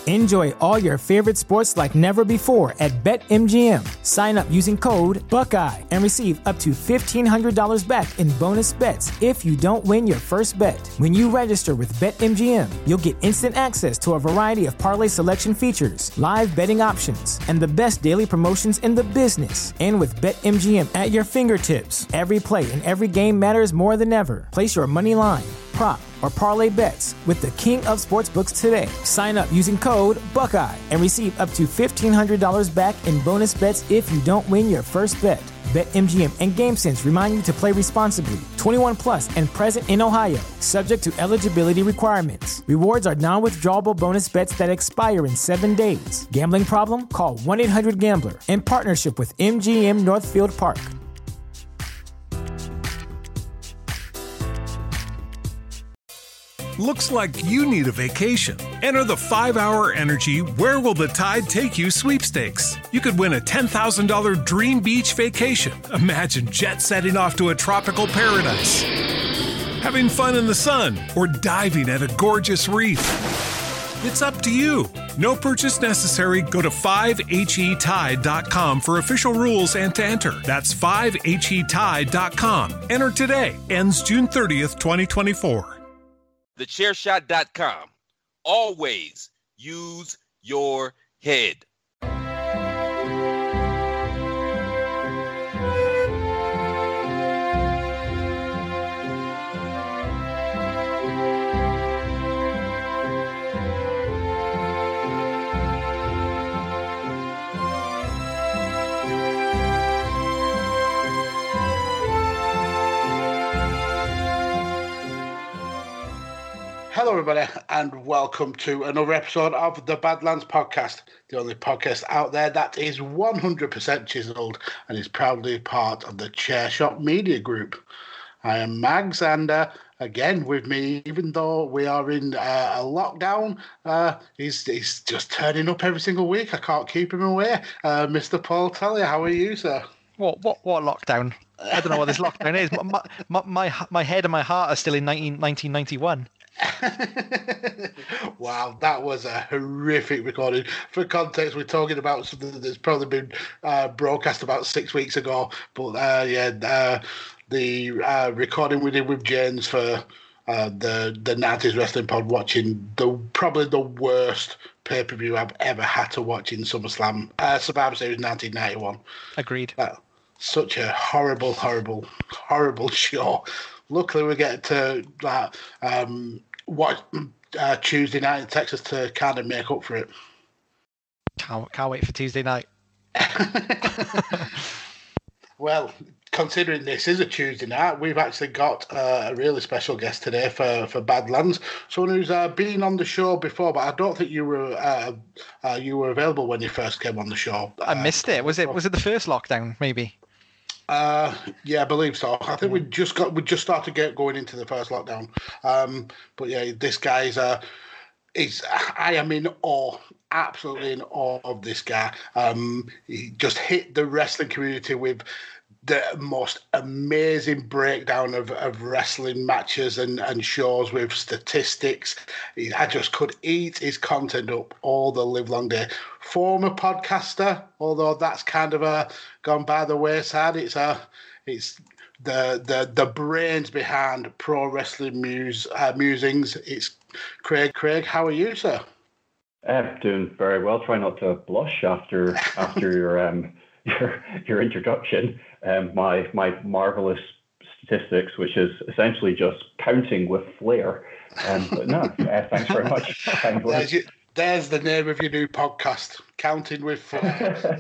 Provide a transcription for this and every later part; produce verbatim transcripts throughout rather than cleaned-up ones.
Enjoy all your favorite sports like never before at BetMGM. Sign up using code Buckeye and receive up to fifteen hundred dollars back in bonus bets if you don't win your first bet. When you register with BetMGM, you'll get instant access to a variety of parlay selection features, live betting options, and the best daily promotions in the business. And with BetMGM at your fingertips, every play and every game matters more than ever. Place your money line, prop, or parlay bets with the king of sportsbooks today. Sign up using code Buckeye and receive up to fifteen hundred dollars back in bonus bets if you don't win your first bet. BetMGM and GameSense remind you to play responsibly. twenty-one plus and present in Ohio, subject to eligibility requirements. Rewards are non-withdrawable bonus bets that expire in seven days. Gambling problem? Call one eight hundred gambler in partnership with M G M Northfield Park. Looks like you need a vacation. Enter the five hour Energy Where Will the Tide Take You sweepstakes. You could win a ten thousand dollars dream beach vacation. Imagine jet setting off to a tropical paradise, having fun in the sun, or diving at a gorgeous reef. It's up to you. No purchase necessary. Go to five H E tide dot com for official rules and to enter. That's five H E tide dot com. Enter today. Ends June thirtieth, twenty twenty-four. the chair shot dot com. Always use your head. Hello, everybody, and welcome to another episode of the Badlands Podcast, the only podcast out there that is one hundred percent chiseled and is proudly part of the Chairshot Media Group. I am Mags, and uh, again, with me, even though we are in uh, a lockdown, uh, he's, he's just turning up every single week. I can't keep him away. Uh, Mister Paul Tellier, how are you, sir? What what what lockdown? I don't know what this lockdown is. My, my, my, my head and my heart are still in nineteen ninety-one. Wow, that was a horrific recording. For context, we're talking about something that's probably been uh, broadcast about six weeks ago. But uh, yeah, uh, the uh, recording we did with James for uh, the the nineties Wrestling Pod, watching the probably the worst pay per view I've ever had to watch in SummerSlam, uh, Survivor Series nineteen ninety-one. Agreed. Uh, such a horrible, horrible, horrible show. Luckily, we get to uh, um, watch uh, Tuesday night in Texas to kind of make up for it. Can't, can't wait for Tuesday night. Well, considering this is a Tuesday night, we've actually got uh, a really special guest today for, for Badlands. Someone who's uh, been on the show before, but I don't think you were uh, uh, you were available when you first came on the show. I missed uh, it. Was it was it the first lockdown? Maybe. Uh, yeah, I believe so. I think we just got we just started get going into the first lockdown. Um, but yeah, this guy's uh, is I am in awe, absolutely in awe of this guy. Um, he just hit the wrestling community with the most amazing breakdown of, of wrestling matches and, and shows with statistics. I just could eat his content up all the live long day. Former podcaster, although that's kind of a gone by the wayside. It's a, it's the the the brains behind Pro Wrestling Muse uh, Musings. It's Craig. Craig, how are you, sir? I'm doing very well. Try not to blush after after your um your your introduction. Um, my my marvelous statistics, which is essentially just counting with flair. Um, but no, uh, thanks very much. There's, your, there's the name of your new podcast, Counting with Flair.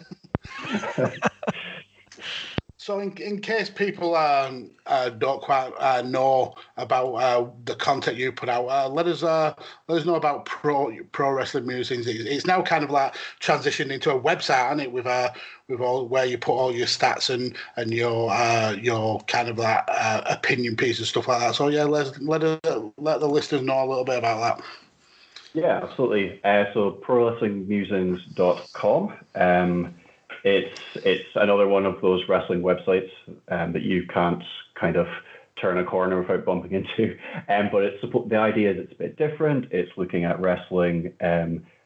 So in, in case people um, uh, don't quite uh, know about uh, the content you put out, uh, let us uh, let us know about Pro Pro Wrestling Musings. It's, it's now kind of like transitioned into a website, isn't it? With uh, with all where you put all your stats and and your uh, your kind of like uh, opinion piece and stuff like that. So yeah, let let us, let the listeners know a little bit about that. Yeah, absolutely. Uh, so pro wrestling musings dot com. Um, It's it's another one of those wrestling websites um, that you can't kind of turn a corner without bumping into. Um, but it's the idea is it's a bit different. It's looking at wrestling um,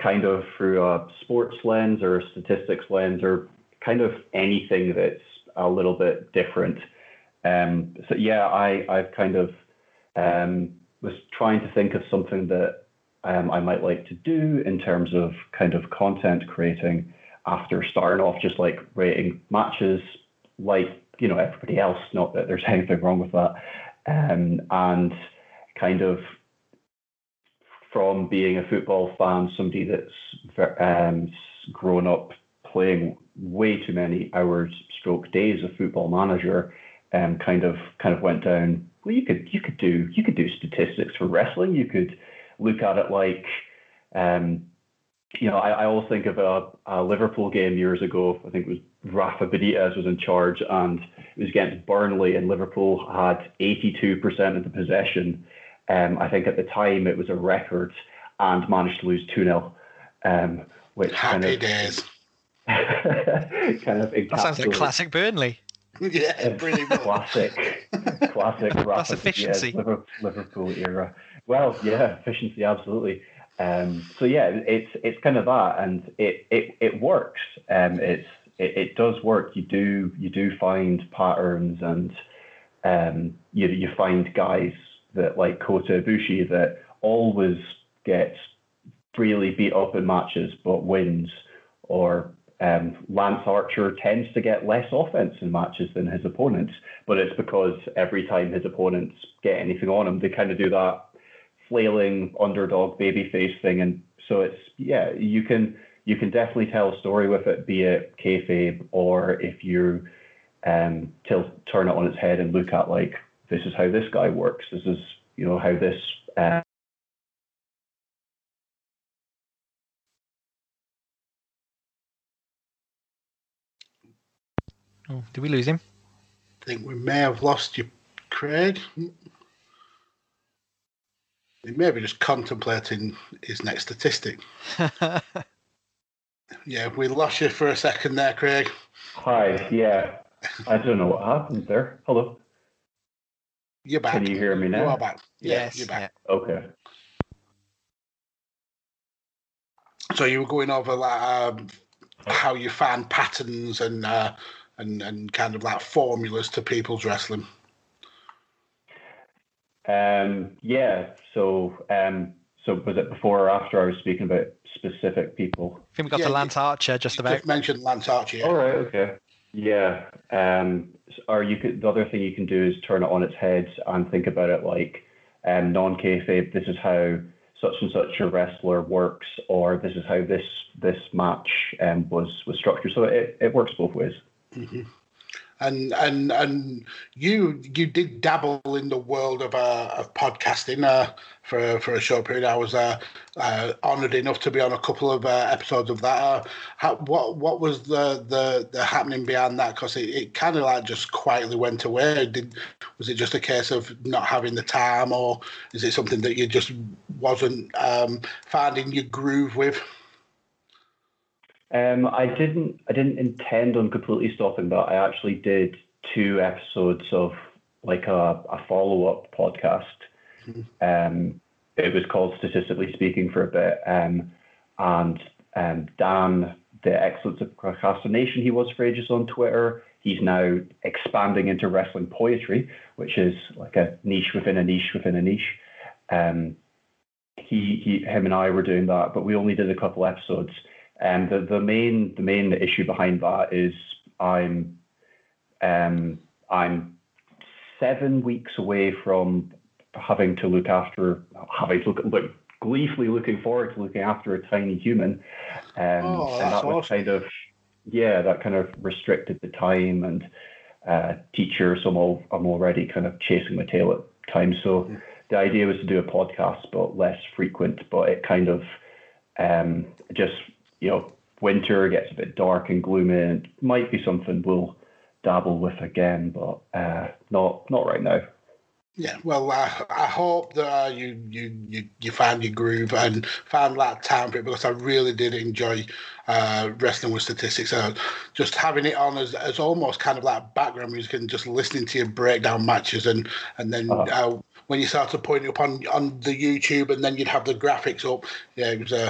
kind of through a sports lens or a statistics lens or kind of anything that's a little bit different. Um, so yeah, I, I've kind of um, was trying to think of something that um, I might like to do in terms of kind of content creating after starting off just like rating matches like, you know, everybody else, not that there's anything wrong with that. Um, and kind of from being a football fan, somebody that's um, grown up playing way too many hours stroke days of Football Manager, um, kind of kind of went down. Well, you could you could do you could do statistics for wrestling. You could look at it like, um, you know, I, I always think of a, a Liverpool game years ago. I think it was Rafa Benitez was in charge, and it was against Burnley, and Liverpool had eighty-two percent of the possession. Um, I think at the time it was a record, and managed to lose two nil. Um, which Happy kind of, days. kind of That sounds like classic Burnley. Yeah, pretty much. Classic, classic. That's efficiency. Liverpool, Liverpool era. Well, yeah, efficiency, absolutely. Um, so yeah, it's it's kind of that, and it it it works. Um, it's it, it does work. You do you do find patterns, and um, you you find guys that like Kota Ibushi that always gets really beat up in matches but wins, or um, Lance Archer tends to get less offense in matches than his opponents, but it's because every time his opponents get anything on him, they kind of do that flailing underdog babyface thing, and so it's yeah, you can you can definitely tell a story with it, be it kayfabe, or if you um till turn it on its head and look at like, this is how this guy works. This is, you know, how this. Uh, Oh, did we lose him? I think we may have lost you, Craig. He may be just contemplating his next statistic. Yeah, we lost you for a second there, Craig. Hi, yeah. I don't know what happened there. Hello. You're back. Can you hear me now? You are back. Yeah, Yes, you're back. yeah. Okay. So you were going over like um, how you find patterns and uh, and and kind of like formulas to people's wrestling. Um, yeah. So, um, so was it before or after I was speaking about specific people? I think we got Yeah, to Lance Archer just You about. just mentioned Lance Archer. Yeah. All right. Okay. Yeah. Um, or you could. The other thing you can do is turn it on its head and think about it like um, non-kayfabe. This is how such and such a wrestler works, or this is how this this match um, was was structured. So it, it works both ways. Mm-hmm. And and and you you did dabble in the world of uh, of podcasting uh, for for a short period. I was uh, uh, honoured enough to be on a couple of uh, episodes of that. Uh, how, what what was the, the, the happening behind that? Because it, it kind of like just quietly went away. Did was it just a case of not having the time, or is it something that you just wasn't um, finding your groove with? Um, I didn't. I didn't intend on completely stopping that. I actually did two episodes of like a, a follow-up podcast. Mm-hmm. Um, it was called Statistically Speaking for a bit, um, and um, Dan, the Excellence of Procrastination, he was for ages on Twitter. He's now expanding into wrestling poetry, which is like a niche within a niche within a niche. Um, he, he, him, and I were doing that, but we only did a couple episodes. And the, the main the main issue behind that is I'm um, I'm seven weeks away from having to look after having to look, look gleefully looking forward to looking after a tiny human, um, oh, and that was awesome. kind of yeah that kind of restricted the time and uh, teacher. So I'm all, I'm already kind of chasing my tail at times. So mm-hmm. the idea was to do a podcast, but less frequent. But it kind of um, just you know, winter gets a bit dark and gloomy, and it might be something we'll dabble with again, but uh, not not right now. Yeah, well, I, I hope that uh, you, you you you find your groove and found that time for it, because I really did enjoy uh, wrestling with statistics. Uh, just having it on as, as almost kind of like background music and just listening to you break down matches, and and then uh-huh. uh, when you started putting it up on on the YouTube, and then you'd have the graphics up. Yeah, it was a. Uh,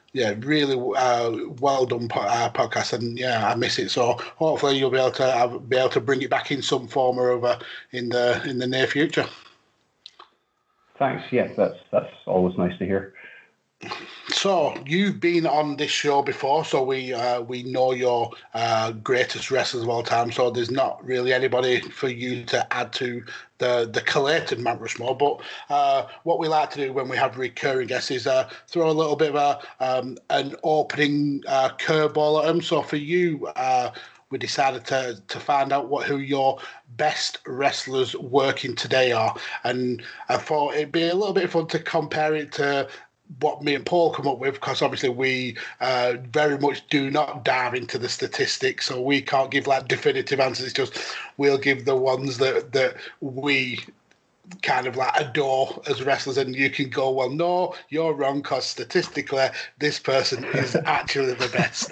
yeah, really uh, well done po- uh, podcast, and yeah, I miss it. So hopefully you'll be able to uh, be able to bring it back in some form or other in the in the near future. Thanks. Yeah, that's that's always nice to hear. So you've been on this show before, so we uh, we know your uh, greatest wrestlers of all time. So there's not really anybody for you to add to the the collated Mount Rushmore. But uh, what we like to do when we have recurring guests is uh, throw a little bit of a um, an opening uh, curveball at them. So for you, uh, we decided to to find out what who your best wrestlers working today are, and I thought it'd be a little bit fun to compare it to what me and Paul come up with, because obviously we uh, very much do not dive into the statistics, so we can't give like definitive answers. It's just we'll give the ones that that we kind of like adore as wrestlers, and you can go, well, no, you're wrong, because statistically this person is actually the best.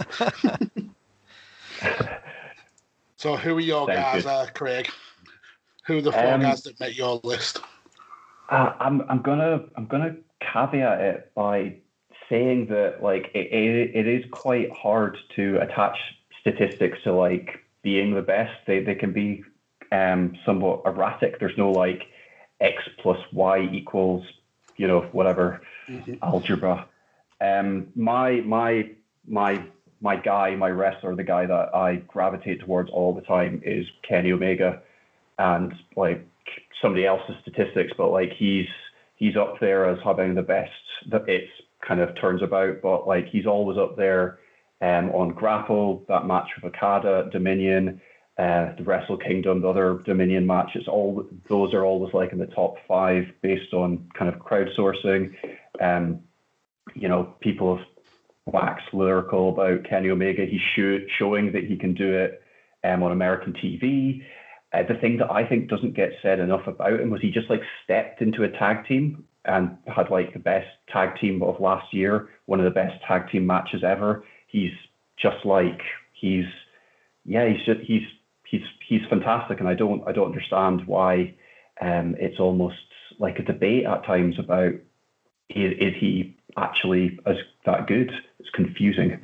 So who are your Thank guys, you. uh, Craig? Who are the four Um, guys that make your list? Uh, I'm I'm gonna I'm gonna caveat it by saying that like it, it it is quite hard to attach statistics to like being the best. They they can be um somewhat erratic. There's no like X plus Y equals, you know, whatever mm-hmm. algebra. Um my my my my guy, my wrestler, the guy that I gravitate towards all the time is Kenny Omega, and like somebody else's statistics, but like he's he's up there as having the best that it's kind of turns about, but like he's always up there um, on Grapple, that match with Okada, Dominion, uh, the Wrestle Kingdom, the other Dominion matches, all those are always like in the top five based on kind of crowdsourcing. Um, you know, people have waxed lyrical about Kenny Omega. He's show, showing that he can do it um, on American T V. Uh, the thing that I think doesn't get said enough about him was he just like stepped into a tag team and had like the best tag team of last year, one of the best tag team matches ever. He's just like he's yeah he's just he's he's he's fantastic, and I don't I don't understand why um, it's almost like a debate at times about is, is he actually as that good? It's confusing.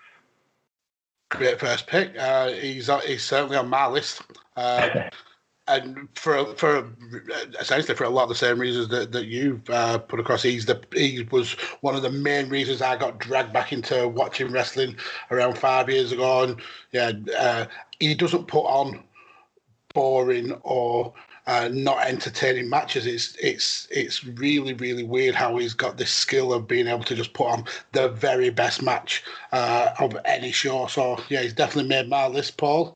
Great first pick. Uh, he's he's certainly on my list, uh, and for for essentially for a lot of the same reasons that, that you've uh, put across. He's the he was one of the main reasons I got dragged back into watching wrestling around five years ago. And yeah, uh, he doesn't put on boring or Uh, not entertaining matches. It's it's it's really really weird how he's got this skill of being able to just put on the very best match uh, of any show. So yeah, he's definitely made my list. Paul,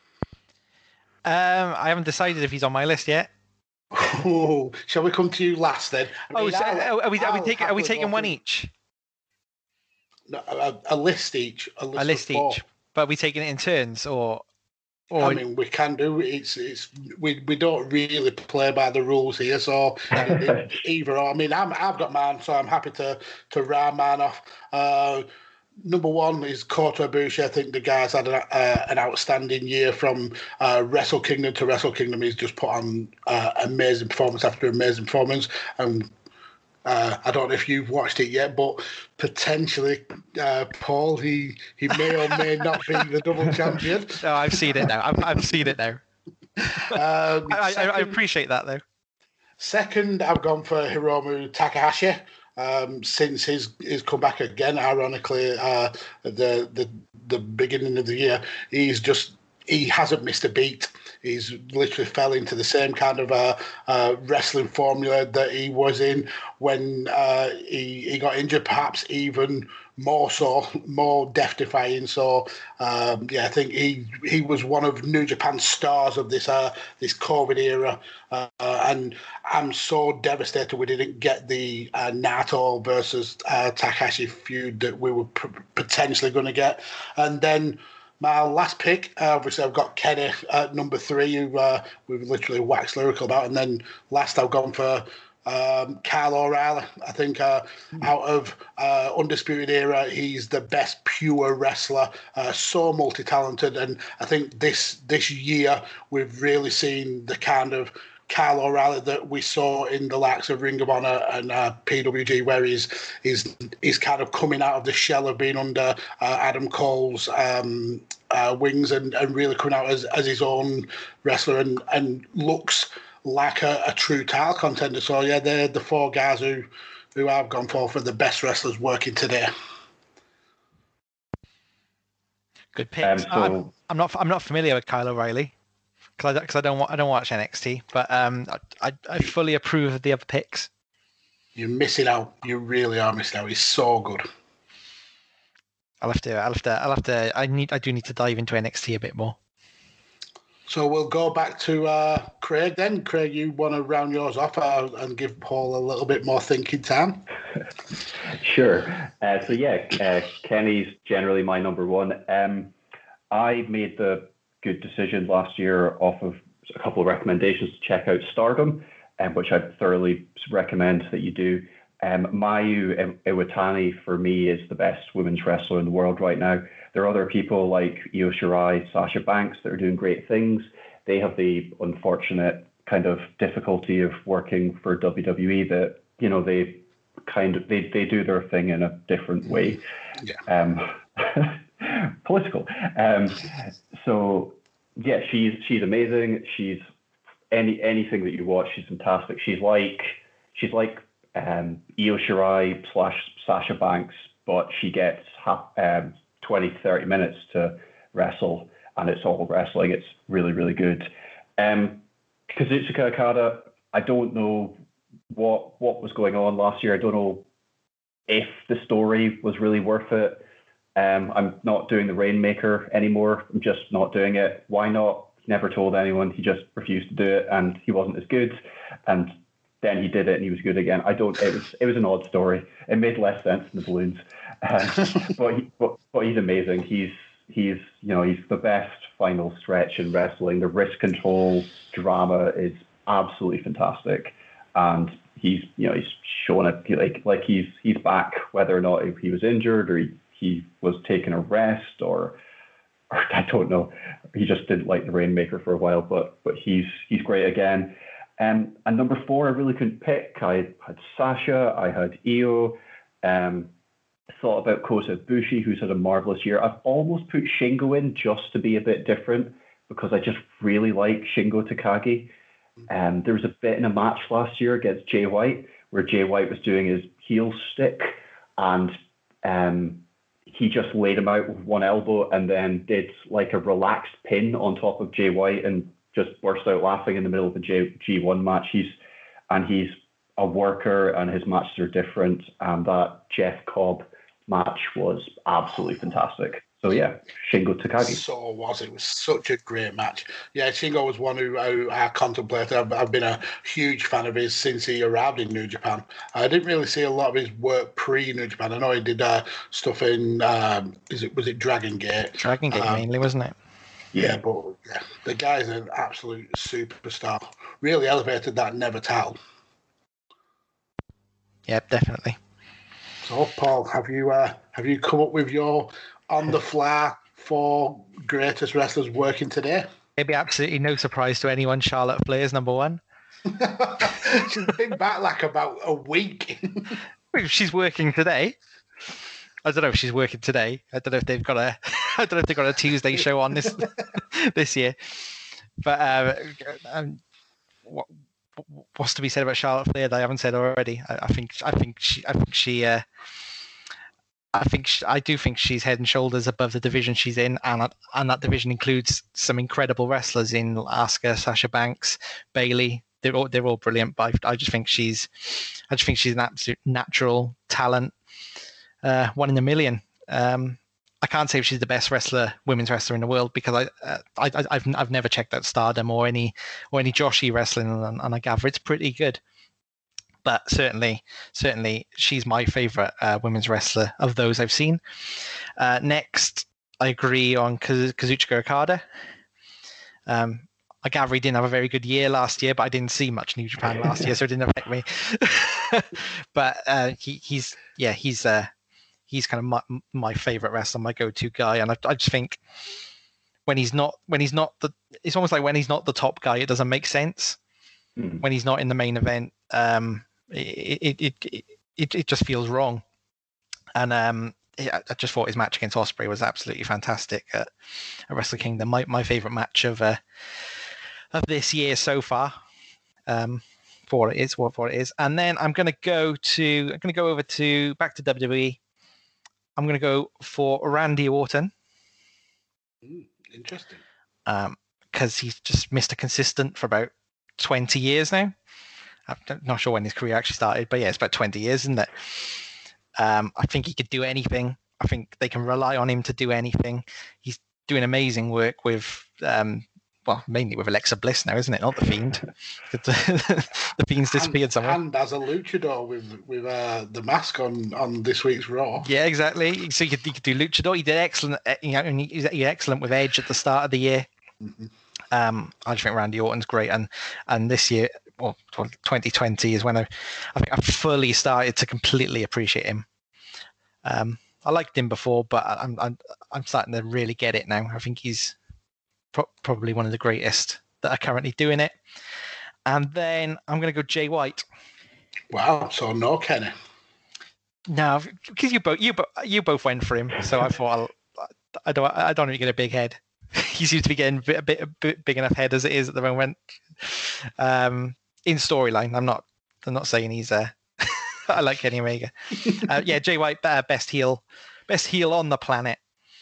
um, I haven't decided if he's on my list yet. Oh, shall we come to you last then? I oh, mean, so, I'll, are we are we I'll taking are we taking one through, each? No, a, a list each. A list, a list of four. each, but are we taking it in turns or? Or... I mean, we can do it's it's we we don't really play by the rules here, so either or. I mean, I'm I've got mine, so I'm happy to to round mine off. Uh, number one is Kota Ibushi. I think the guy's had a, uh, an outstanding year from uh, Wrestle Kingdom to Wrestle Kingdom. He's just put on uh, amazing performance after amazing performance, and Uh, I don't know if you've watched it yet, but potentially, uh, Paul, he, he may or may not be the double champion. No, I've seen it now. I've, I've seen it now. Um, I, second, I, I appreciate that, though. Second, I've gone for Hiromu Takahashi. Um, since his his comeback again, ironically, uh, the the the beginning of the year, he's just he hasn't missed a beat. He's literally fell into the same kind of uh, uh, wrestling formula that he was in when uh, he, he got injured, perhaps even more so, more death-defying. So, um, yeah, I think he he was one of New Japan's stars of this uh, this COVID era. Uh, and I'm so devastated we didn't get the uh, Nato versus uh, Takahashi feud that we were p- potentially going to get. And then my last pick, uh, obviously, I've got Kenny at number three, who uh, we've literally waxed lyrical about. And then last, I've gone for um, Kyle O'Reilly. I think uh, out of uh, Undisputed Era, he's the best pure wrestler, uh, so multi-talented. And I think this this year, we've really seen the kind of Kyle O'Reilly that we saw in the likes of Ring of Honor and uh, P W G, where he's, he's, he's kind of coming out of the shell of being under uh, Adam Cole's um, uh, wings and, and really coming out as, as his own wrestler and, and looks like a, a true title contender. So, yeah, they're the four guys who, who I've gone for for the best wrestlers working today. Good pick. Um, so, I'm, I'm not. I'm not familiar with Kyle O'Reilly because I, cause I don't. I don't watch N X T. But um, I, I fully approve of the other picks. You're missing out. You really are missing out. He's so good. I'll have to. I'll have to. I'll have to. I need. I do need to dive into N X T a bit more. So we'll go back to uh, Craig then. Craig, you want to round yours off uh, and give Paul a little bit more thinking time? Sure. Uh, so yeah, uh, Kenny's generally my number one. Um, I made the good decision last year off of a couple of recommendations to check out Stardom, um, which I'd thoroughly recommend that you do. Um, Mayu Iwatani, for me, is the best women's wrestler in the world right now. There are other people like Io Shirai, Sasha Banks that are doing great things. They have the unfortunate kind of difficulty of working for W W E that, you know, they kind of, they, they do their thing in a different way. Yeah. Um, political. Um, so, yeah, she's she's amazing. She's any anything that you watch, she's fantastic. She's like, she's like, Um, Io Shirai slash Sasha Banks, but she gets half, um, twenty, thirty minutes to wrestle, and it's all wrestling. It's really, really good. Um, Kazuchika Okada, I don't know what what was going on last year. I don't know if the story was really worth it. Um, I'm not doing the Rainmaker anymore. I'm just not doing it. Why not? He never told anyone. He just refused to do it, and he wasn't as good. And then he did it, and he was good again. I don't. It was it was an odd story. It made less sense than the balloons, um, but, he, but but he's amazing. He's he's you know he's the best final stretch in wrestling. The wrist control drama is absolutely fantastic, and he's you know he's showing it like like he's he's back, whether or not he was injured or he, he was taking a rest or. or I don't know. He just didn't like the Rainmaker for a while, but but he's he's great again. Um, and number four, I really couldn't pick. I had Sasha, I had Io, um, thought about Kota Ibushi, who's had a marvelous year. I've almost put Shingo in just to be a bit different because I just really like Shingo Takagi. Um, there was a bit in a match last year against Jay White where Jay White was doing his heel stick and um, he just laid him out with one elbow and then did like a relaxed pin on top of Jay White and just burst out laughing in the middle of a G one match. He's and he's a worker, and his matches are different. And that Jeff Cobb match was absolutely fantastic. So yeah, Shingo Takagi. So was it was such a great match. Yeah, Shingo was one who, who I contemplated. I've, I've been a huge fan of his since he arrived in New Japan. I didn't really see a lot of his work pre New Japan. I know he did uh, stuff in um, is it was it Dragon Gate? Dragon Gate um, mainly, wasn't it? Yeah, but yeah, the guy's an absolute superstar. Really elevated that Never title. Yeah, definitely. So, Paul, have you uh, have you come up with your on the fly for greatest wrestlers working today? Maybe absolutely no surprise to anyone. Charlotte Flair is number one. She's been back like about a week. She's working today. I don't know if she's working today. I don't know if they've got a. I don't know if they've got a Tuesday show on this this year. But uh, um, what what's to be said about Charlotte Flair that I haven't said already? I, I think I think she I think she uh, I think she, I do think she's head and shoulders above the division she's in, and and that division includes some incredible wrestlers in Asuka, Sasha Banks, Bayley. They're all they're all brilliant. But I, I just think she's I just think she's an absolute natural talent. Uh, one in a million. Um, I can't say if she's the best wrestler, women's wrestler in the world, because I, uh, I, I I've I've never checked out Stardom or any or any Joshi wrestling, and, and I gather it's pretty good. But certainly, certainly, she's my favorite uh, women's wrestler of those I've seen. Uh, next, I agree on Kaz- Kazuchika Okada. Um, I gather he didn't have a very good year last year, but I didn't see much New Japan last year, so it didn't affect me. But uh, he, he's yeah, he's. Uh, He's kind of my, my favorite wrestler, my go-to guy, and I, I just think when he's not when he's not the it's almost like when he's not the top guy, it doesn't make sense. Mm. when he's not in the main event, um, it, it, it, it, it just feels wrong. And um, I just thought his match against Ospreay was absolutely fantastic at, at Wrestle Kingdom. My my favorite match of uh, of this year so far. Um, for what it is, what for it is. And then I'm going to go to, I'm going to go over to, back to W W E. I'm going to go for Randy Orton. Mm, interesting. Um, because he's just Mister Consistent for about twenty years now. I'm not sure when his career actually started, but yeah, it's about twenty years, isn't it? Um, I think he could do anything. I think they can rely on him to do anything. He's doing amazing work with, um, well, mainly with Alexa Bliss now, isn't it? Not the Fiend. The Fiend's disappeared and, somewhere. And as a luchador with with uh, the mask on on this week's Raw. Yeah, exactly. So you could, you could do luchador. He did excellent. You know, and he, he was excellent with Edge at the start of the year. Mm-hmm. Um, I just think Randy Orton's great, and and this year, well, twenty twenty is when I, I think I fully started to completely appreciate him. Um, I liked him before, but I'm I'm I'm starting to really get it now. I think he's pro- probably one of the greatest that are currently doing it. And then I'm going to go Jay White. Wow, so no Kenny. No, because you both you both you both went for him, so I thought I'll, I don't I don't really get a big head. He seems to be getting a bit, a bit, a bit big enough head as it is at the moment. Um, in storyline, I'm not. I'm not saying he's. Uh, I like Kenny Omega. Uh, yeah, Jay White, uh, best heel, best heel on the planet.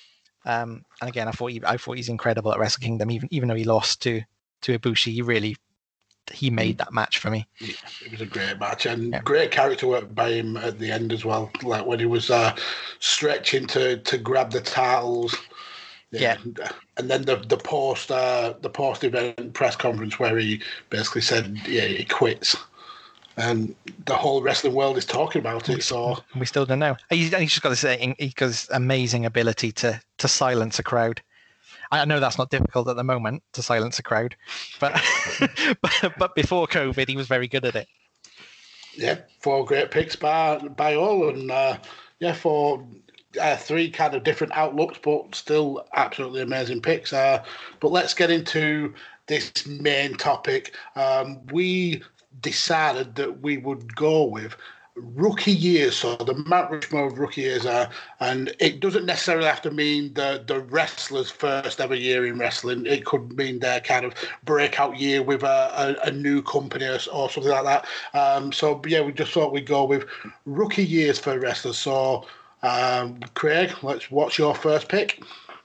Um, and again, I thought he, I thought he's incredible at Wrestle Kingdom. Even even though he lost to to Ibushi, he really he made that match for me. Yeah, it was a great match and yeah. great character work by him at the end as well. Like when he was uh, stretching to to grab the titles. Yeah. yeah, and then the the post uh, the post event press conference where he basically said, yeah, he quits, and the whole wrestling world is talking about it. We, so we still don't know. He's, he's just got this he's got this amazing ability to to silence a crowd. I know that's not difficult at the moment to silence a crowd, but but, but before COVID, he was very good at it. Yeah, four great picks by by all, and uh, yeah, for. Uh, three kind of different outlooks, but still absolutely amazing picks. Uh, but let's get into this main topic. Um, we decided that we would go with rookie years, so the Mount Rushmore of rookie years are, and it doesn't necessarily have to mean the the wrestler's first ever year in wrestling. It could mean their kind of breakout year with a, a, a new company or, or something like that. Um, so yeah, we just thought we'd go with rookie years for wrestlers. So. Um, Craig, let's. What's your first pick?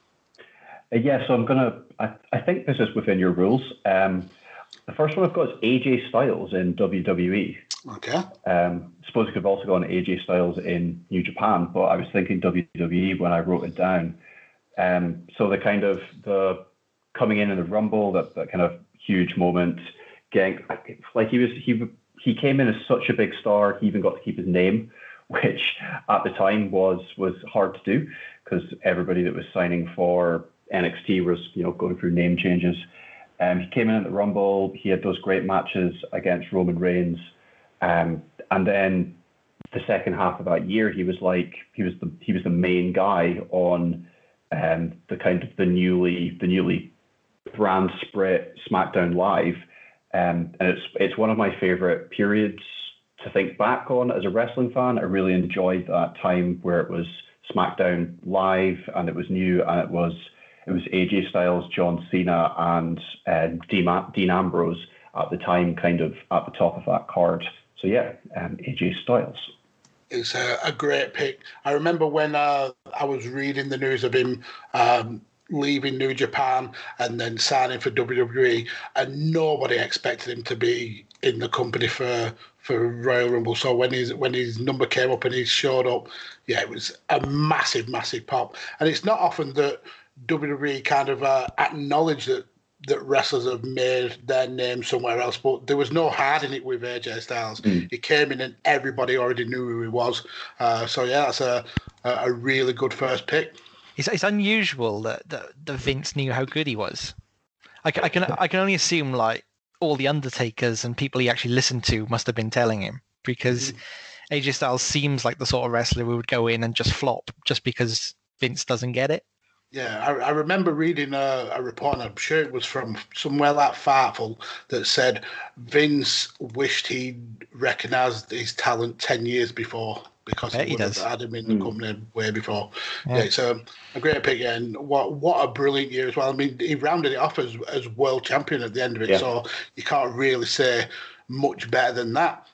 Uh, yeah, so I'm gonna. I, I think this is within your rules. Um, the first one I've got is A J Styles in W W E. Okay. Um, I suppose I could have also gone A J Styles in New Japan, but I was thinking W W E when I wrote it down. Um, so the kind of the coming in in the Rumble, that, that kind of huge moment, getting like he was he he came in as such a big star. He even got to keep his name, which at the time was was hard to do because everybody that was signing for N X T was, you know, going through name changes. Um, he came in at the Rumble. He had those great matches against Roman Reigns, um, and then the second half of that year, he was like he was the he was the main guy on um, the kind of the newly the newly brand split SmackDown Live, um, and it's it's one of my favorite periods to think back on as a wrestling fan. I really enjoyed that time where it was SmackDown Live and it was new and it was it was A J Styles, John Cena, and uh, Dean Ambrose at the time, kind of at the top of that card. So yeah, um, A J Styles. It's a, a great pick. I remember when uh, I was reading the news of him um, leaving New Japan and then signing for W W E, and nobody expected him to be in the company for for Royal Rumble. So when his when his number came up and he showed up, yeah, it was a massive, massive pop. And it's not often that W W E kind of uh, acknowledge that that wrestlers have made their name somewhere else, but there was no hiding it with A J Styles. Mm. He came in and everybody already knew who he was. Uh, so yeah, that's a a really good first pick. It's, it's unusual that, that that Vince knew how good he was. I, I can I can only assume like all the Undertakers and people he actually listened to must have been telling him, because mm. A J Styles seems like the sort of wrestler who would go in and just flop just because Vince doesn't get it. Yeah, I, I remember reading a, a report, and I'm sure it was from somewhere like Fartful, that said Vince wished he'd recognised his talent ten years before, because he would have had him in the mm. company way before. Yeah, yeah it's a, a great pick, yeah, and what what a brilliant year as well. I mean, he rounded it off as, as world champion at the end of it, yeah. So you can't really say much better than that.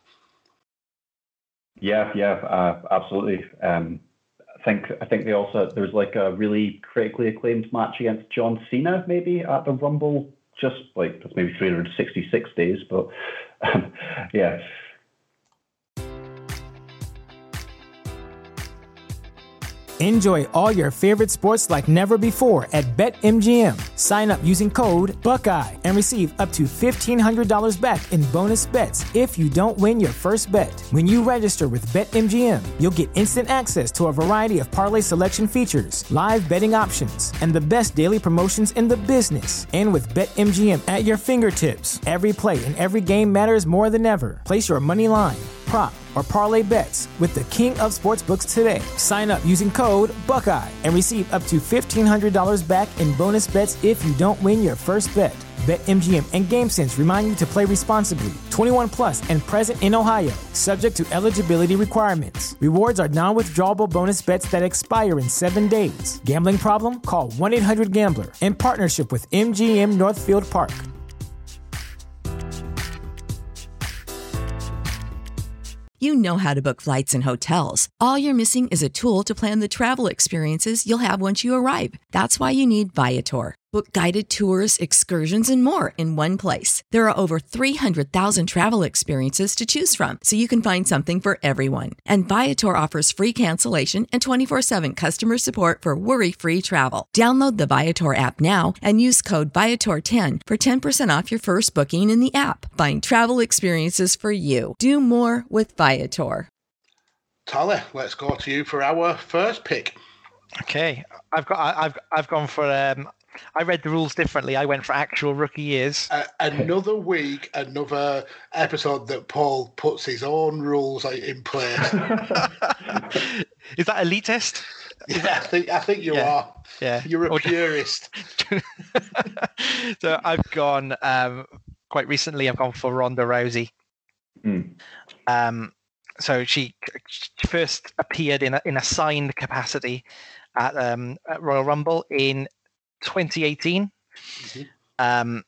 Yeah, yeah, uh, absolutely. Um, I think I think they also there's like a really critically acclaimed match against John Cena maybe at the Rumble, just like that's maybe three hundred sixty-six days, but um, yeah. Enjoy all your favorite sports like never before at BetMGM. Sign up using code Buckeye and receive up to fifteen hundred dollars back in bonus bets if you don't win your first bet. When you register with BetMGM, you'll get instant access to a variety of parlay selection features, live betting options, and the best daily promotions in the business. And with BetMGM at your fingertips, every play and every game matters more than ever. Place your money line, prop, or parlay bets with the king of sportsbooks today. Sign up using code Buckeye and receive up to fifteen hundred dollars back in bonus bets if you don't win your first bet. BetMGM and GameSense remind you to play responsibly. twenty-one plus and present in Ohio, subject to eligibility requirements. Rewards are non-withdrawable bonus bets that expire in seven days. Gambling problem? Call one eight hundred gambler in partnership with M G M Northfield Park. You know how to book flights and hotels. All you're missing is a tool to plan the travel experiences you'll have once you arrive. That's why you need Viator. Book guided tours, excursions, and more in one place. There are over three hundred thousand travel experiences to choose from, so you can find something for everyone. And Viator offers free cancellation and twenty-four seven customer support for worry-free travel. Download the Viator app now and use code Viator ten for ten percent off your first booking in the app. Find travel experiences for you. Do more with Viator. Tolly, let's go to you for our first pick. Okay, I've got I've I've gone for um I read the rules differently. I went for actual rookie years. Uh, another week, another episode that Paul puts his own rules in place. Is that elitist? Yeah, I think I think you yeah. are. Yeah, you're a purist. So I've gone um, quite recently. I've gone for Ronda Rousey. Mm. Um, so she first appeared in a, in a signed capacity at, um, at Royal Rumble in twenty eighteen. Mm-hmm. Um,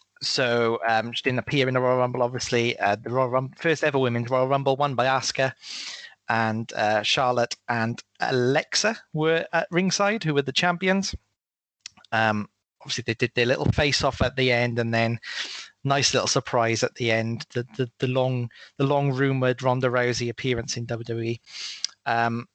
so um, she didn't appear in the Royal Rumble, obviously. Uh, the Royal Rumble, first ever Women's Royal Rumble, won by Asuka, and uh, Charlotte and Alexa were at ringside, who were the champions. Um, obviously, they did their little face-off at the end, and then nice little surprise at the end. The the, the long the long rumored Ronda Rousey appearance in W W E. Um,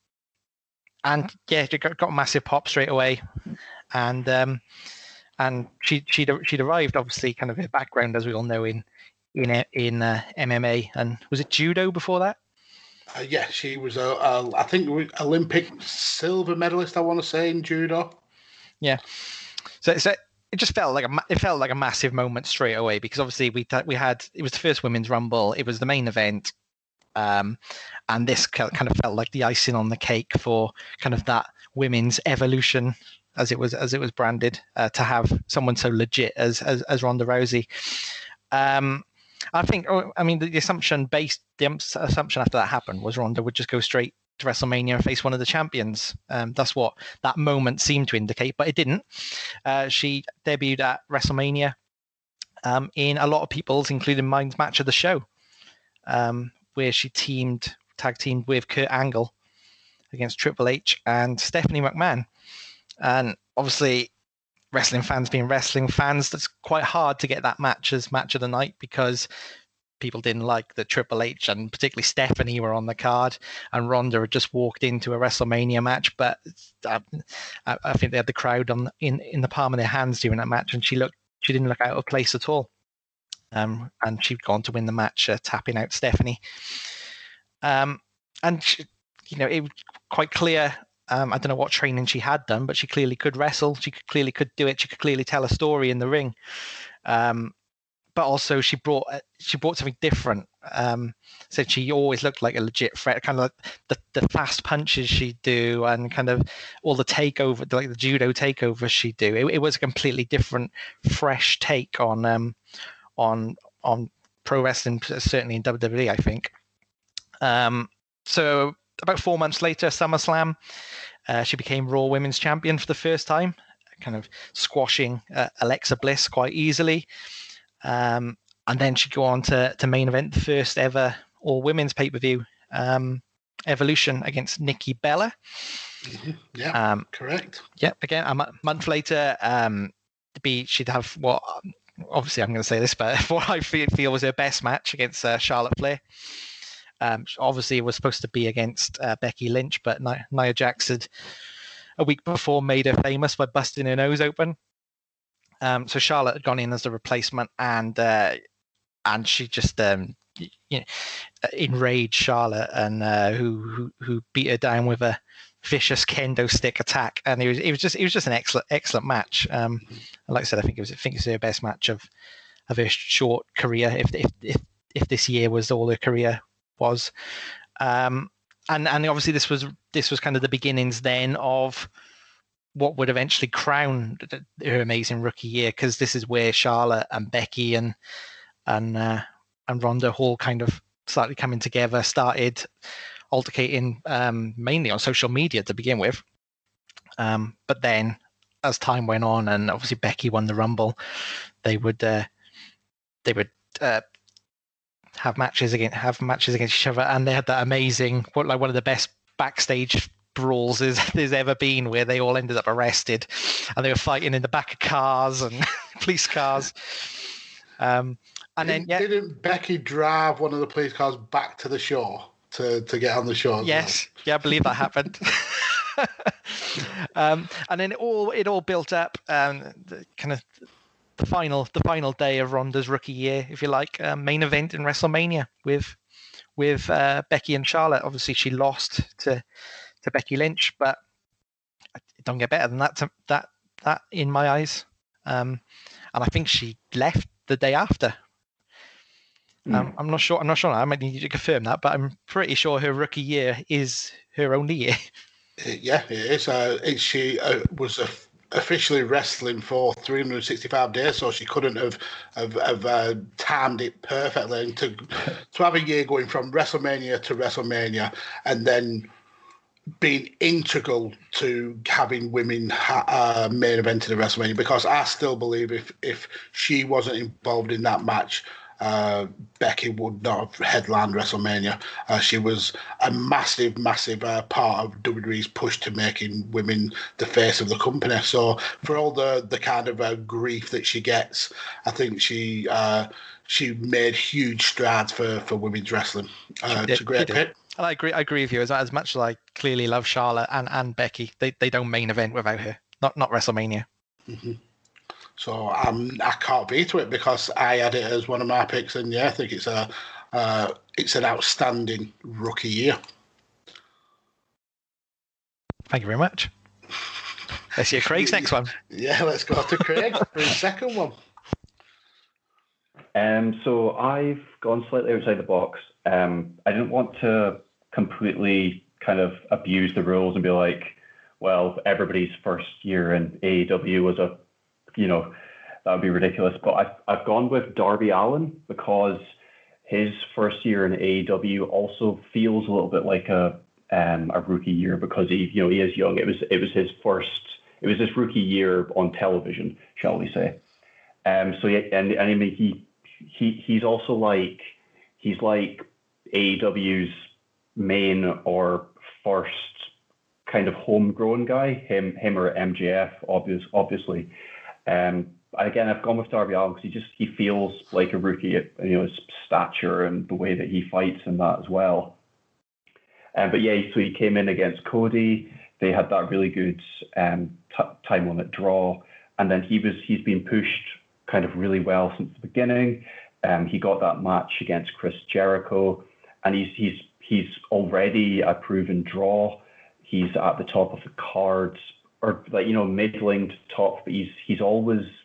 and yeah, she got, got a massive pop straight away. And um, and she she'd she'd arrived, obviously, kind of her background, as we all know, in in in uh, M M A, and was it judo before that? Uh, yeah, she was a, a I think Olympic silver medalist, I want to say, in judo. Yeah, so so it just felt like a it felt like a massive moment straight away, because obviously we we had it was the first Women's Rumble, it was the main event, um, and this kind of felt like the icing on the cake for kind of that women's evolution, as it was as it was branded, uh, to have someone so legit as as, as Ronda Rousey. Um, I think, I mean, the, the assumption based the assumption after that happened was Ronda would just go straight to WrestleMania and face one of the champions. Um, that's what that moment seemed to indicate, but it didn't. Uh, she debuted at WrestleMania um, in a lot of people's, including mine's, match of the show, um, where she teamed tag teamed with Kurt Angle against Triple H and Stephanie McMahon. And obviously, wrestling fans being wrestling fans, that's quite hard to get that match as match of the night, because people didn't like that Triple H and particularly Stephanie were on the card, and Ronda had just walked into a WrestleMania match. But uh, I think they had the crowd on in, in the palm of their hands during that match, and she looked she didn't look out of place at all. Um, and she'd gone to win the match, uh, tapping out Stephanie. Um, and she, you know, it was quite clear. Um, I don't know what training she had done, but she clearly could wrestle. She could, clearly could do it. She could clearly tell a story in the ring. Um, but also she brought she brought something different. Um, so she always looked like a legit threat, kind of like the, the fast punches she'd do, and kind of all the takeover, like the judo takeovers she'd do. It, it was a completely different, fresh take on um, on on pro wrestling, certainly in W W E, I think. Um, so about four months later, SummerSlam, uh, she became Raw Women's Champion for the first time, kind of squashing uh, Alexa Bliss quite easily. Um, and then she'd go on to, to main event the first ever all women's pay-per-view, um, Evolution against Nikki Bella. Mm-hmm. Yeah, um, correct. Yeah, again, a m- month later, um, be she'd have what, obviously I'm going to say this, but what I feel, feel was her best match against uh, Charlotte Flair. Um, obviously, it was supposed to be against uh, Becky Lynch, but Nia, Nia Jax had a week before made her famous by busting her nose open. Um, so Charlotte had gone in as the replacement, and uh, and she just um, you know enraged Charlotte, and uh, who, who who beat her down with a vicious kendo stick attack. And it was it was just it was just an excellent excellent match. Um, like I said, I think it was I think it was her best match of of her short career. If if if, if this year was all her career was, um, and and obviously this was this was kind of the beginnings then of what would eventually crown her amazing rookie year, because this is where Charlotte and Becky and and uh, and Ronda all kind of started coming together, started altercating um, mainly on social media to begin with, um, but then as time went on, and obviously Becky won the Rumble, they would uh, they would. Uh, have matches against have matches against each other, and they had that amazing, what like one of the best backstage brawls there's, there's ever been, where they all ended up arrested and they were fighting in the back of cars and police cars. Um, and didn't, then yeah, didn't Becky drive one of the police cars back to the shore to, to get on the shore? Yes, well? yeah, I believe that happened. um, and then it all it all built up, um, the, kind of. The final, the final day of Ronda's rookie year, if you like, uh, main event in WrestleMania with with uh, Becky and Charlotte. Obviously, she lost to to Becky Lynch, but it don't get better than that. To, that that in my eyes, um, and I think she left the day after. Mm. Um, I'm not sure. I'm not sure. I might need you to confirm that, but I'm pretty sure her rookie year is her only year. Yeah, it is. Uh, it, she uh, was a. officially wrestling for three hundred sixty-five days, so she couldn't have have, have uh, timed it perfectly. And to to have a year going from WrestleMania to WrestleMania, and then being integral to having women ha- uh, main event in the WrestleMania, because I still believe if if she wasn't involved in that match, Uh, Becky would not have headlined WrestleMania. Uh, she was a massive, massive uh, part of W W E's push to making women the face of the company. So for all the the kind of uh, grief that she gets, I think she uh, she made huge strides for, for women's wrestling. Uh, it's a great pick. And I agree. I agree with you. As as much as I clearly love Charlotte and, and Becky, they they don't main event without her. Not not WrestleMania. Mm-hmm. So um, I can't veto it because I had it as one of my picks, and yeah, I think it's a uh, it's an outstanding rookie year. Thank you very much. Let's hear Craig's next one. Yeah, let's go to Craig for his second one. Um, so I've gone slightly outside the box. Um, I didn't want to completely kind of abuse the rules and be like, well, everybody's first year in A E W was a, you know, that would be ridiculous. But I've, I've gone with Darby Allin because his first year in A E W also feels a little bit like a um, a rookie year because he, you know, he is young. It was it was his first, it was his rookie year on television, shall we say? Um, so yeah, and, and I mean he he he's also like he's like A E W's main or first kind of homegrown guy, him him or M J F, obvious obviously. Um, again, I've gone with Darby Allin because he just he feels like a rookie, at, you know, his stature and the way that he fights and that as well. Um, but yeah, so he came in against Cody. They had that really good um, t- time limit draw, and then he was he's been pushed kind of really well since the beginning. Um, he got that match against Chris Jericho, and he's he's he's already a proven draw. He's at the top of the cards, or like you know, middling to top, but he's he's always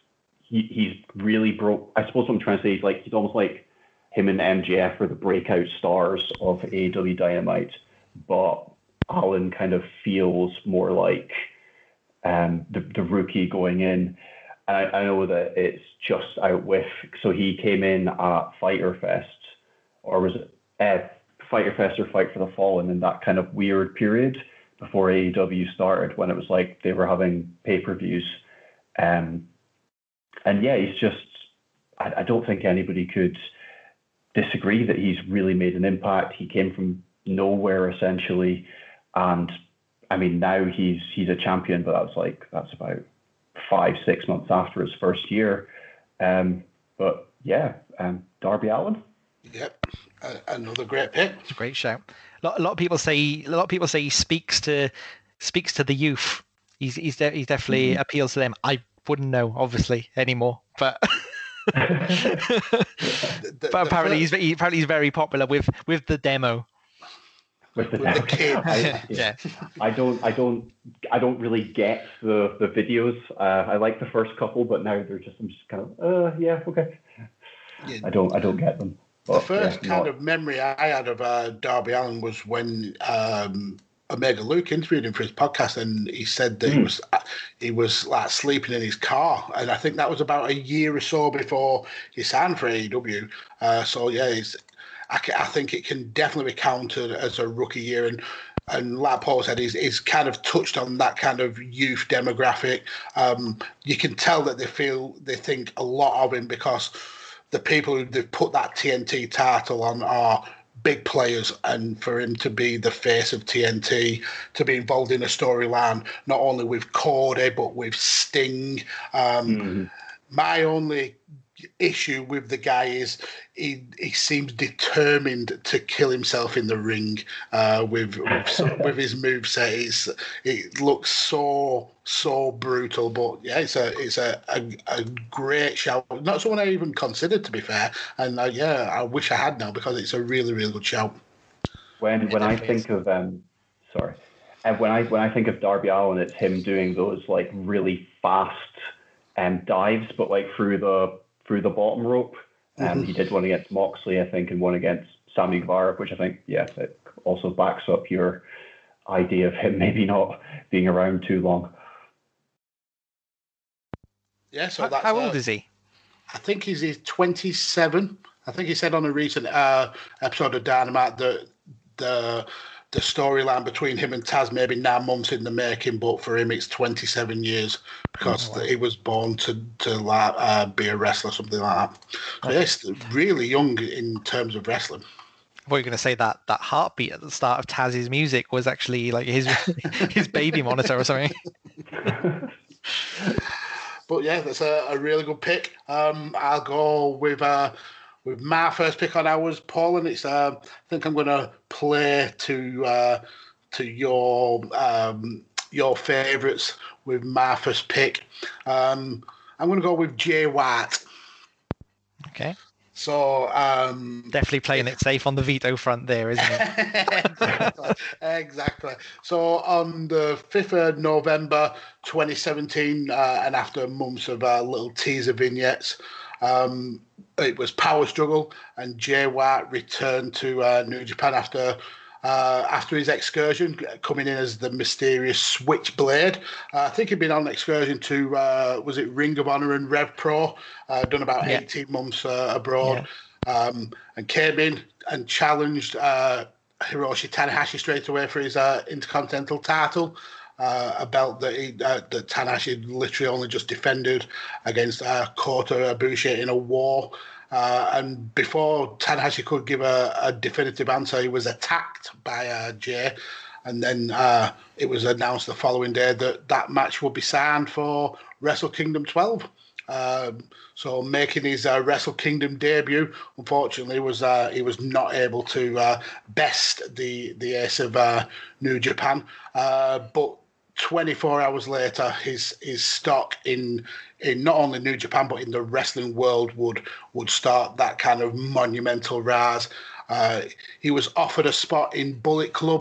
he he's really broke. I suppose what I'm trying to say is like he's almost like him and M J F are the breakout stars of A E W Dynamite, but Allen kind of feels more like um, the the rookie going in. I, I know that it's just out with. So he came in at Fyter Fest, or was it uh, Fyter Fest or Fight for the Fallen in that kind of weird period before A E W started, when it was like they were having pay-per-views. Um, and yeah, he's just, I, I don't think anybody could disagree that he's really made an impact. He came from nowhere essentially. And I mean, now he's he's a champion, but that's like, that's about five, six months after his first year. Um, but yeah, um, Darby Allin. Yep, uh, another great pick. It's a great shout. A lot, a lot of people say a lot of people say he speaks to speaks to the youth. He's he's de- he's definitely mm-hmm. appeals to them. I wouldn't know, obviously, anymore, but the, the, but apparently first... he's he, apparently he's very popular with with the demo. With the, with the kids. I, yeah. I don't I don't I don't really get the the videos. Uh, I like the first couple, but now they're just I'm just kind of uh yeah okay. Yeah. I don't I don't get them. The first yeah, kind not... of memory I had of uh, Darby Allin was when um, Omega Luke interviewed him for his podcast, and he said that mm. he was he was like sleeping in his car, and I think that was about a year or so before he signed for A E W. Uh, so yeah, he's, I, I think it can definitely be counted as a rookie year, and and like Paul said, he's, he's kind of touched on that kind of youth demographic. Um, you can tell that they feel they think a lot of him because the people who they've put that T N T title on are big players, and for him to be the face of T N T, to be involved in a storyline, not only with Cody, but with Sting. Um, mm-hmm. My only issue with the guy is he he seems determined to kill himself in the ring uh, with with, with his moveset. It's, it looks so so brutal, but yeah, it's a it's a, a, a great shout. Not someone I even considered, to be fair, and uh, yeah, I wish I had now because it's a really really good shout. When when I think of um sorry, and when I when I think of Darby Allin, it's him doing those like really fast um dives, but like through the through the bottom rope. Um, mm-hmm. He did one against Moxley, I think, and one against Sammy Guevara, which I think, yeah, it also backs up your idea of him maybe not being around too long. Yeah, so how, that's, how old uh, is he? I think he's, he's twenty-seven. I think he said on a recent uh, episode of Dynamite that the the storyline between him and Taz maybe nine months in the making, but for him it's twenty-seven years because oh, wow. he was born to to like, uh, be a wrestler, something like that. So okay. He's really young in terms of wrestling. I thought you were going to say that that heartbeat at the start of Taz's music was actually like his his baby monitor or something. But yeah, that's a, a really good pick. Um, I'll go with uh, with my first pick on ours, Paul, and it's uh, I think I'm going to play to uh, to your um, your favourites with my first pick. Um, I'm going to go with Jay White. Okay. So um, definitely playing it safe on the veto front there, isn't it? exactly. exactly. So on the fifth of November twenty seventeen, uh, and after months of uh, little teaser vignettes, um, it was Power Struggle, and Jay White returned to uh, New Japan after uh, after his excursion, coming in as the mysterious Switchblade. Uh, I think he'd been on an excursion to, uh, was it Ring of Honor and Rev Pro, uh, done about yeah. eighteen months uh, abroad, yeah. um, and came in and challenged uh, Hiroshi Tanahashi straight away for his uh, Intercontinental title. Uh, a belt that, he, uh, that Tanahashi literally only just defended against uh, Kota Ibushi in a war. Uh, and before Tanahashi could give a, a definitive answer, he was attacked by uh, Jay. And then uh, it was announced the following day that that match would be signed for Wrestle Kingdom twelve. Um, so making his uh, Wrestle Kingdom debut, unfortunately, was uh, he was not able to uh, best the the ace of uh, New Japan. Uh, but twenty-four hours later, his his stock in in not only New Japan but in the wrestling world would would start that kind of monumental rise. Uh, he was offered a spot in Bullet Club,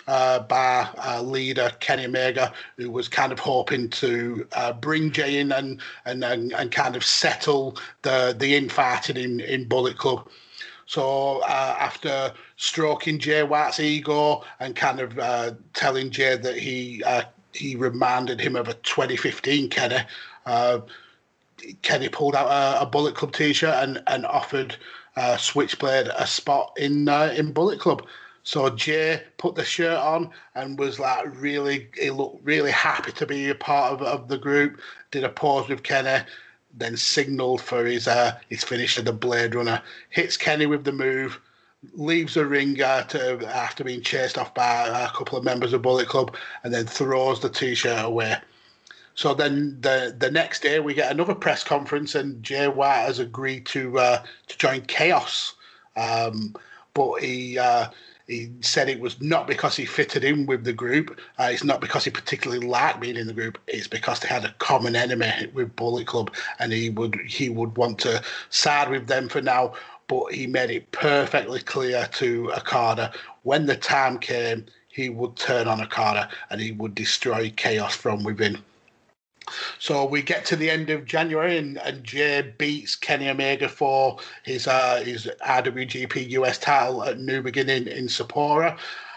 uh, by uh, leader Kenny Omega, who was kind of hoping to uh, bring Jay in and, and and and kind of settle the the infighting in in Bullet Club. So uh, after stroking Jay White's ego and kind of uh, telling Jay that he uh, he reminded him of a twenty fifteen Kenny, uh, Kenny pulled out a, a Bullet Club T-shirt and, and offered uh, Switchblade a spot in uh, in Bullet Club. So Jay put the shirt on and was like really, he looked really happy to be a part of, of the group. Did a pose with Kenny, then signaled for his uh, his finish of the Blade Runner. Hits Kenny with the move, leaves the ring uh, to, after being chased off by a couple of members of Bullet Club, and then throws the T-shirt away. So then the the next day we get another press conference, and Jay White has agreed to uh, to join Chaos, um, but he uh, he said it was not because he fitted in with the group. Uh, it's not because he particularly liked being in the group. It's because they had a common enemy with Bullet Club, and he would he would want to side with them for now. But he made it perfectly clear to Okada when the time came, he would turn on Okada and he would destroy Chaos from within. So we get to the end of January, and, and Jay beats Kenny Omega for his uh, his I W G P U S title at New Beginning in Sapporo.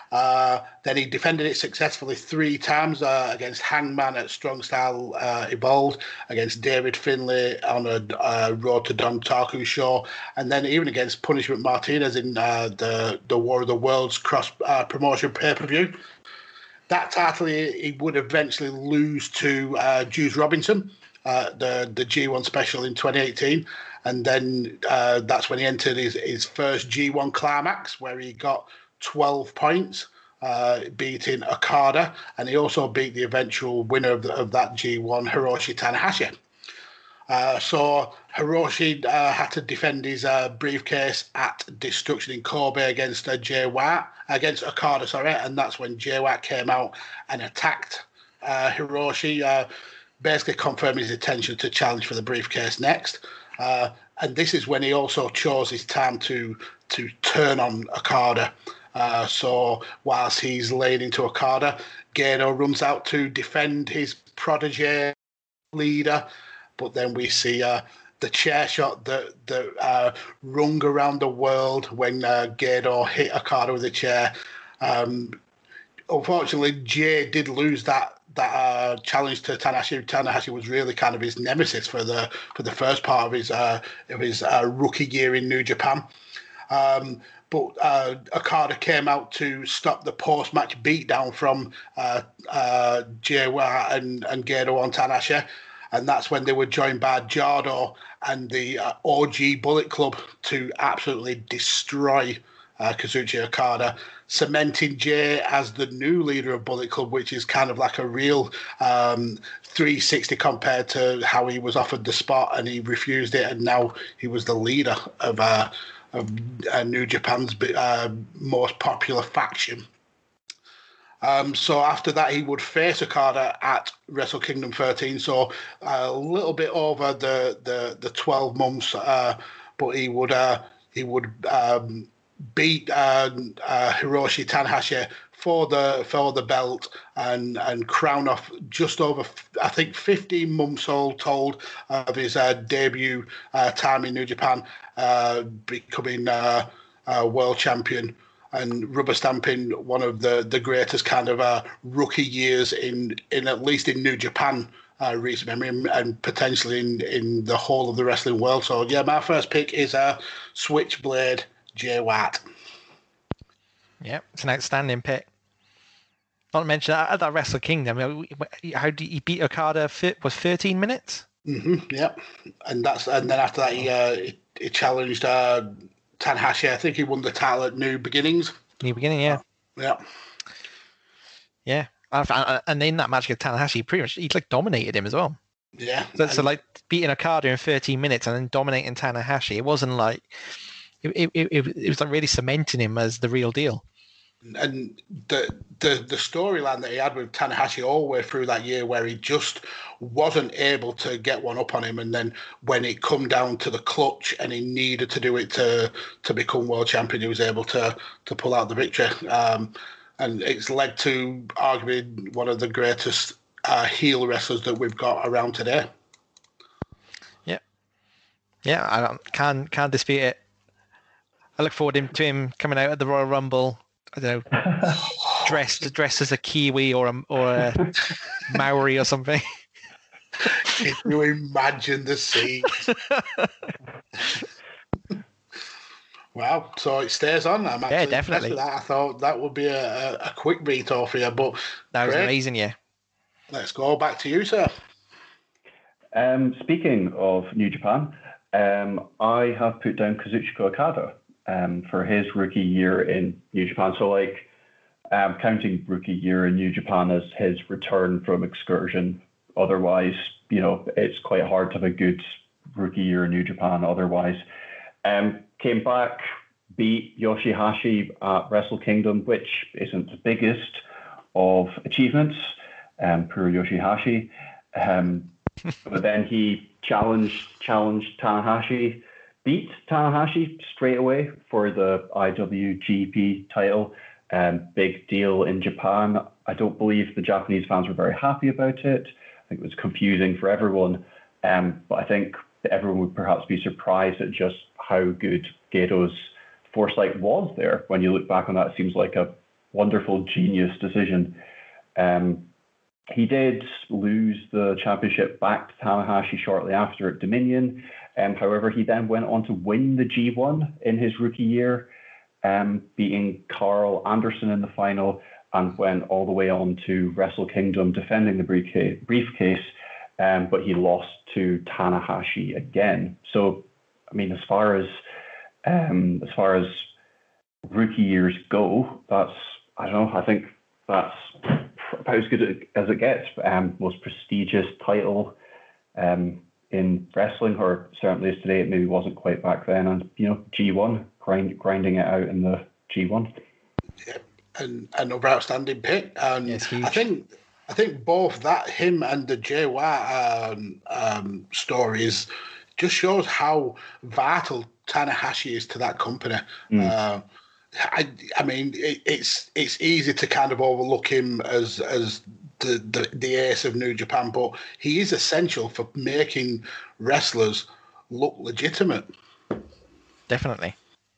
Uh, then he defended it successfully three times uh, against Hangman at Strong Style uh, Evolved, against David Finlay on a uh, Road to Dontaku show, and then even against Punishment Martinez in uh, the, the War of the Worlds cross uh, promotion pay-per-view. That title he, he would eventually lose to uh, Juice Robinson, uh, the the G one special in twenty eighteen, and then uh, that's when he entered his, his first G one climax, where he got twelve points, uh, beating Okada, and he also beat the eventual winner of, the, of that G one, Hiroshi Tanahashi. Uh, so Hiroshi uh, had to defend his uh, briefcase at Destruction in Kobe against uh, Jay White, against Okada, sorry, and that's when Jay White came out and attacked uh, Hiroshi, uh, basically confirming his intention to challenge for the briefcase next. Uh, and this is when he also chose his time to to turn on Okada. Uh, so whilst he's laying into Okada, Gedo runs out to defend his protege leader. But then we see uh, the chair shot that that uh, rung around the world when uh, Gedo hit Okada with a chair. Um, unfortunately, Jay did lose that that uh, challenge to Tanahashi. Tanahashi was really kind of his nemesis for the for the first part of his uh, of his uh, rookie year in New Japan. Um, but uh, Okada came out to stop the post-match beatdown from uh, uh, Jay White and, and Gedo on Tanahashi. And that's when they were joined by Jado and the uh, O G Bullet Club to absolutely destroy uh, Kazuchika Okada, cementing Jay as the new leader of Bullet Club, which is kind of like a real um, three sixty compared to how he was offered the spot and he refused it, and now he was the leader of, uh, of uh, New Japan's uh, most popular faction. Um, so after that, he would face Okada at Wrestle Kingdom thirteen. So uh, a little bit over the the, the twelve months, uh, but he would uh, he would um, beat uh, uh, Hiroshi Tanahashi for the for the belt and and crown off just over, I think, fifteen months all told of his uh, debut uh, time in New Japan, uh, becoming uh, uh, world champion. And rubber stamping one of the, the greatest kind of uh, rookie years in, in at least in New Japan uh, recent memory, and potentially in, in the whole of the wrestling world. So yeah, my first pick is uh, Switchblade Jay White. Yeah, it's an outstanding pick. Not to mention at that Wrestle Kingdom, how did he beat Okada? Was thirteen minutes? Mm-hmm, yeah, and that's and then after that he uh, he, he challenged. Uh, Tanahashi, I think he won the title at New Beginnings. New Beginning, yeah. Yeah. Yeah. And in that match with Tanahashi, pretty much, he like dominated him as well. Yeah. So, so like beating Okada in thirteen minutes and then dominating Tanahashi, it wasn't like, it, it, it, it was like really cementing him as the real deal. And the the the storyline that he had with Tanahashi all the way through that year, where he just wasn't able to get one up on him, and then when it come down to the clutch and he needed to do it to to become world champion, he was able to to pull out the victory. Um, and it's led to arguably one of the greatest uh, heel wrestlers that we've got around today. Yeah, yeah, I don't, can't can't dispute it. I look forward to him coming out at the Royal Rumble. I don't know, dressed dressed as a Kiwi or a or a Maori or something. Can you imagine the scene? Wow, so it stays on. I'm actually yeah, definitely. With that. I thought that would be a, a, a quick beat off here, but that was great. Amazing. Yeah. Let's go back to you, sir. Um, speaking of New Japan, um, I have put down Kazuchika Okada um, for his rookie year in New Japan. So, like, um, counting rookie year in New Japan as his return from excursion. Otherwise, you know, it's quite hard to have a good rookie year in New Japan. Otherwise, um, came back, beat Yoshihashi at Wrestle Kingdom, which isn't the biggest of achievements. Um, poor Yoshihashi. Um, but then he challenged challenged Tanahashi, beat Tanahashi straight away for the I W G P title. Um, big deal in Japan. I don't believe the Japanese fans were very happy about it. I think it was confusing for everyone. Um, but I think everyone would perhaps be surprised at just how good Gedo's foresight was there. When you look back on that, it seems like a wonderful genius decision. Um, he did lose the championship back to Tanahashi shortly after at Dominion. Um, however, he then went on to win the G one in his rookie year, um, beating Carl Anderson in the final, and went all the way on to Wrestle Kingdom defending the briefcase, briefcase um, but he lost to Tanahashi again. So, I mean, as far as um, as far as rookie years go, that's, I don't know, I think that's about as good as it gets. Um, most prestigious title um, in wrestling, or certainly as today, it maybe wasn't quite back then. And, you know, G one, grind, grinding it out in the G one. Yeah, and another outstanding pick. And yes, huge. I think I think both that, him and the Jay White um, um, stories just shows how vital Tanahashi is to that company. Mm. Uh, I, I mean, it, it's it's easy to kind of overlook him as as the, the, the ace of New Japan, but he is essential for making wrestlers look legitimate. Definitely.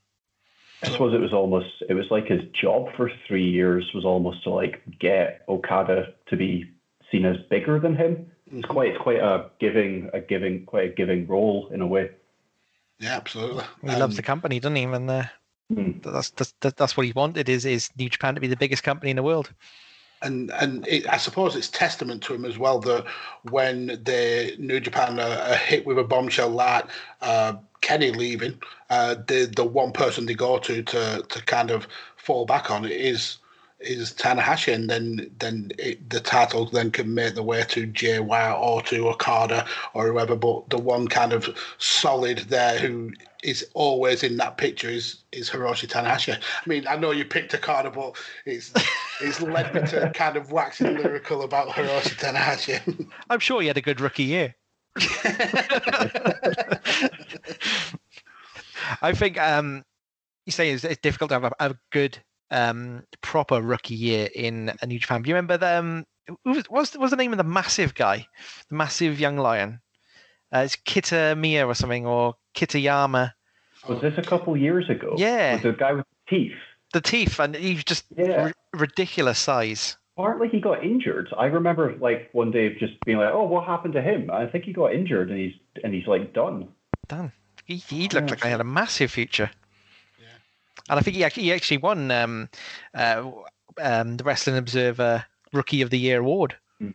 I suppose it was almost, it was like his job for three years was almost to like get Okada to be seen as bigger than him. It's quite, it's quite a giving, a giving, quite a giving role in a way. Yeah, absolutely. He um, loves the company, doesn't he? And uh, mm. that's, that's that's what he wanted. Is is New Japan to be the biggest company in the world? And and it, I suppose it's testament to him as well that when the New Japan are, are hit with a bombshell like uh, Kenny leaving, uh, the the one person they go to to to kind of fall back on is is Tanahashi, and then then it, the title then can make the way to Jay White or to Okada or whoever. But the one kind of solid there who is always in that picture is is Hiroshi Tanahashi. I mean, I know you picked Okada, but it's it's led me to kind of waxing lyrical about Hiroshi Tanahashi. I'm sure he had a good rookie year. I think um, you say it's, it's difficult to have a, a good um, proper rookie year in a New Japan. Do you remember the um, what was what was the name of the massive guy, the massive young lion? Uh, it's Kitamiya or something, or Kitayama. Was this a couple years ago? Yeah. Was the guy with the teeth? The teeth, and he's just yeah. r- ridiculous size. Partly he got injured. I remember like one day just being like, "Oh, what happened to him?" I think he got injured, and he's and he's like done. Done. He he looked yeah. like he had a massive future. Yeah. And I think he actually he actually won um, uh, um, the Wrestling Observer Rookie of the Year award. Mm.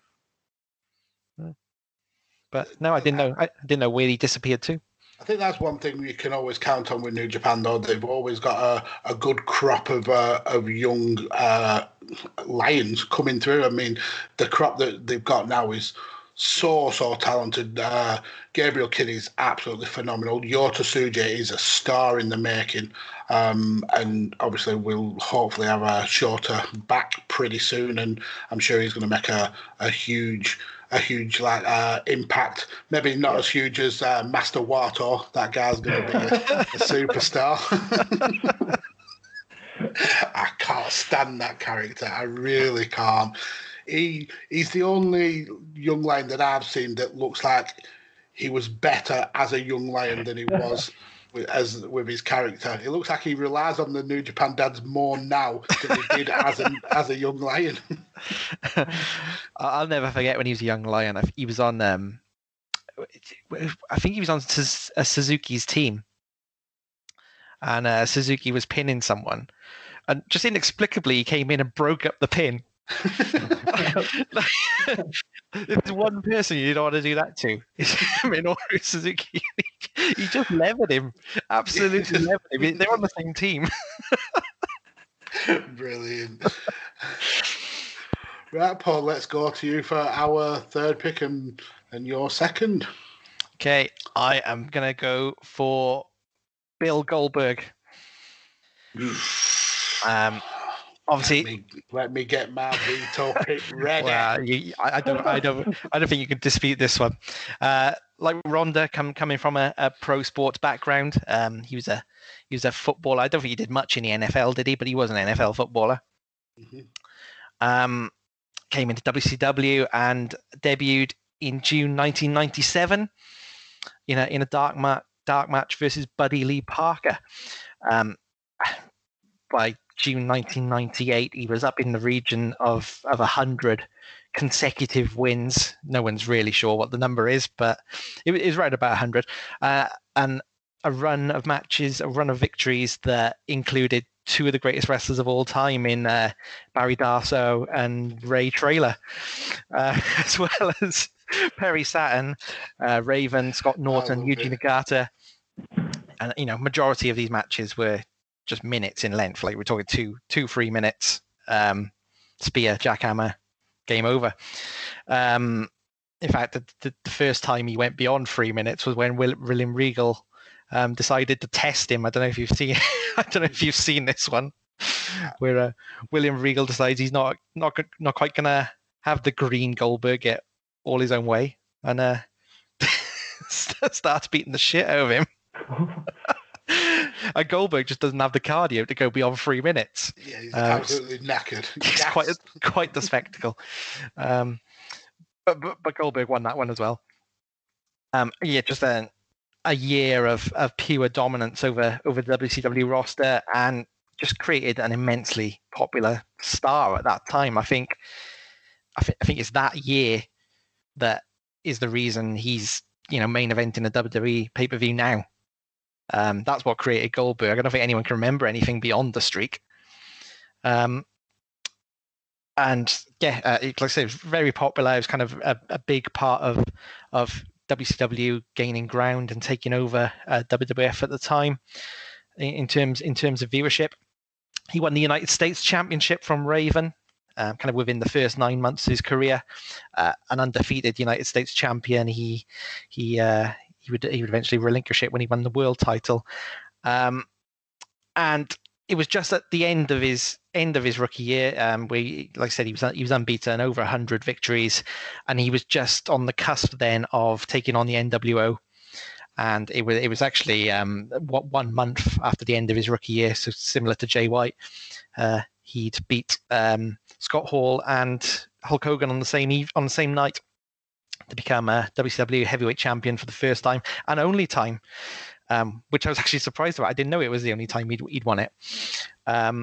But no, I didn't know. I didn't know where he disappeared to. I think that's one thing you can always count on with New Japan, though. They've always got a, a good crop of uh, of young uh, lions coming through. I mean, the crop that they've got now is so, so talented. Uh, Gabriel Kidd is absolutely phenomenal. Yota Tsuji is a star in the making. Um, and obviously we'll hopefully have a Shota back pretty soon. And I'm sure he's going to make a, a huge... a huge like uh, impact. Maybe not as huge as uh, Master Wato. That guy's going to be a, a superstar. I can't stand that character. I really can't. He he's the only young lion that I've seen that looks like he was better as a young lion than he was with, as with his character. It looks like he relies on the New Japan dads more now than he did as a as a young lion. I'll never forget when he was a young lion. He was on, um, I think he was on a Suzuki's team, and uh, Suzuki was pinning someone, and just inexplicably he came in and broke up the pin. There's one person you don't want to do that to. It's Minoru Suzuki. He just levered him. Absolutely levered him. They're on the same team. Brilliant. Right, Paul, let's go to you for our third pick and, and your second. Okay, I am going to go for Bill Goldberg. um, obviously, let me, let me get my veto pick ready. Well, you, I, I don't, I don't, I don't think you can dispute this one. Uh, like Ronda, come, coming from a, a pro sports background, um, he was a, he was a footballer. I don't think he did much in the N F L, did he? But he was an N F L footballer. Mm-hmm. Um, came into W C W and debuted in June nineteen ninety-seven in a in a dark ma- dark match versus Buddy Lee Parker. Um, by June nineteen ninety-eight, he was up in the region of of a hundred consecutive wins. No one's really sure what the number is, but it is right about a hundred. Uh, and a run of matches, a run of victories that included two of the greatest wrestlers of all time in uh, Barry Darsow and Ray Traylor, uh, as well as Perry Saturn, uh, Raven, Scott Norton, Yuji Nagata. And, you know, majority of these matches were just minutes in length. Like we're talking two, two, three minutes, um, spear, jackhammer, game over. Um, in fact, the, the, the first time he went beyond three minutes was when Will, William Regal Um, decided to test him. I don't know if you've seen. I don't know if you've seen this one, where uh, William Regal decides he's not not not quite gonna have the green Goldberg get all his own way, and uh, starts beating the shit out of him. And Goldberg just doesn't have the cardio to go beyond three minutes. Yeah, he's uh, absolutely knackered. It's yes. quite quite the spectacle. Um, but, but but Goldberg won that one as well. Um, yeah, just then. A year of, of pure dominance over, over the W C W roster and just created an immensely popular star at that time. I think I, th- I think it's that year that is the reason he's, you know, main event in a W W E pay-per-view now. Um, that's what created Goldberg. I don't think anyone can remember anything beyond the streak. Um, and yeah, uh, it, like I said, it was very popular. It was kind of a, a big part of of W C W gaining ground and taking over uh, W W F at the time in, in terms in terms of viewership. He won the United States Championship from Raven, um, kind of within the first nine months of his career. Uh, an undefeated United States champion. He he uh, he would he would eventually relinquish it when he won the world title. Um, and it was just at the end of his end of his rookie year, um, where, he, like I said, he was he was unbeaten, over one hundred victories, and he was just on the cusp then of taking on the N W O. And it was it was actually um, what one month after the end of his rookie year, so similar to Jay White, uh, he'd beat um, Scott Hall and Hulk Hogan on the same eve, on the same night to become a W C W heavyweight champion for the first time and only time. Um, which I was actually surprised about. I didn't know it was the only time he'd, he'd won it. Um,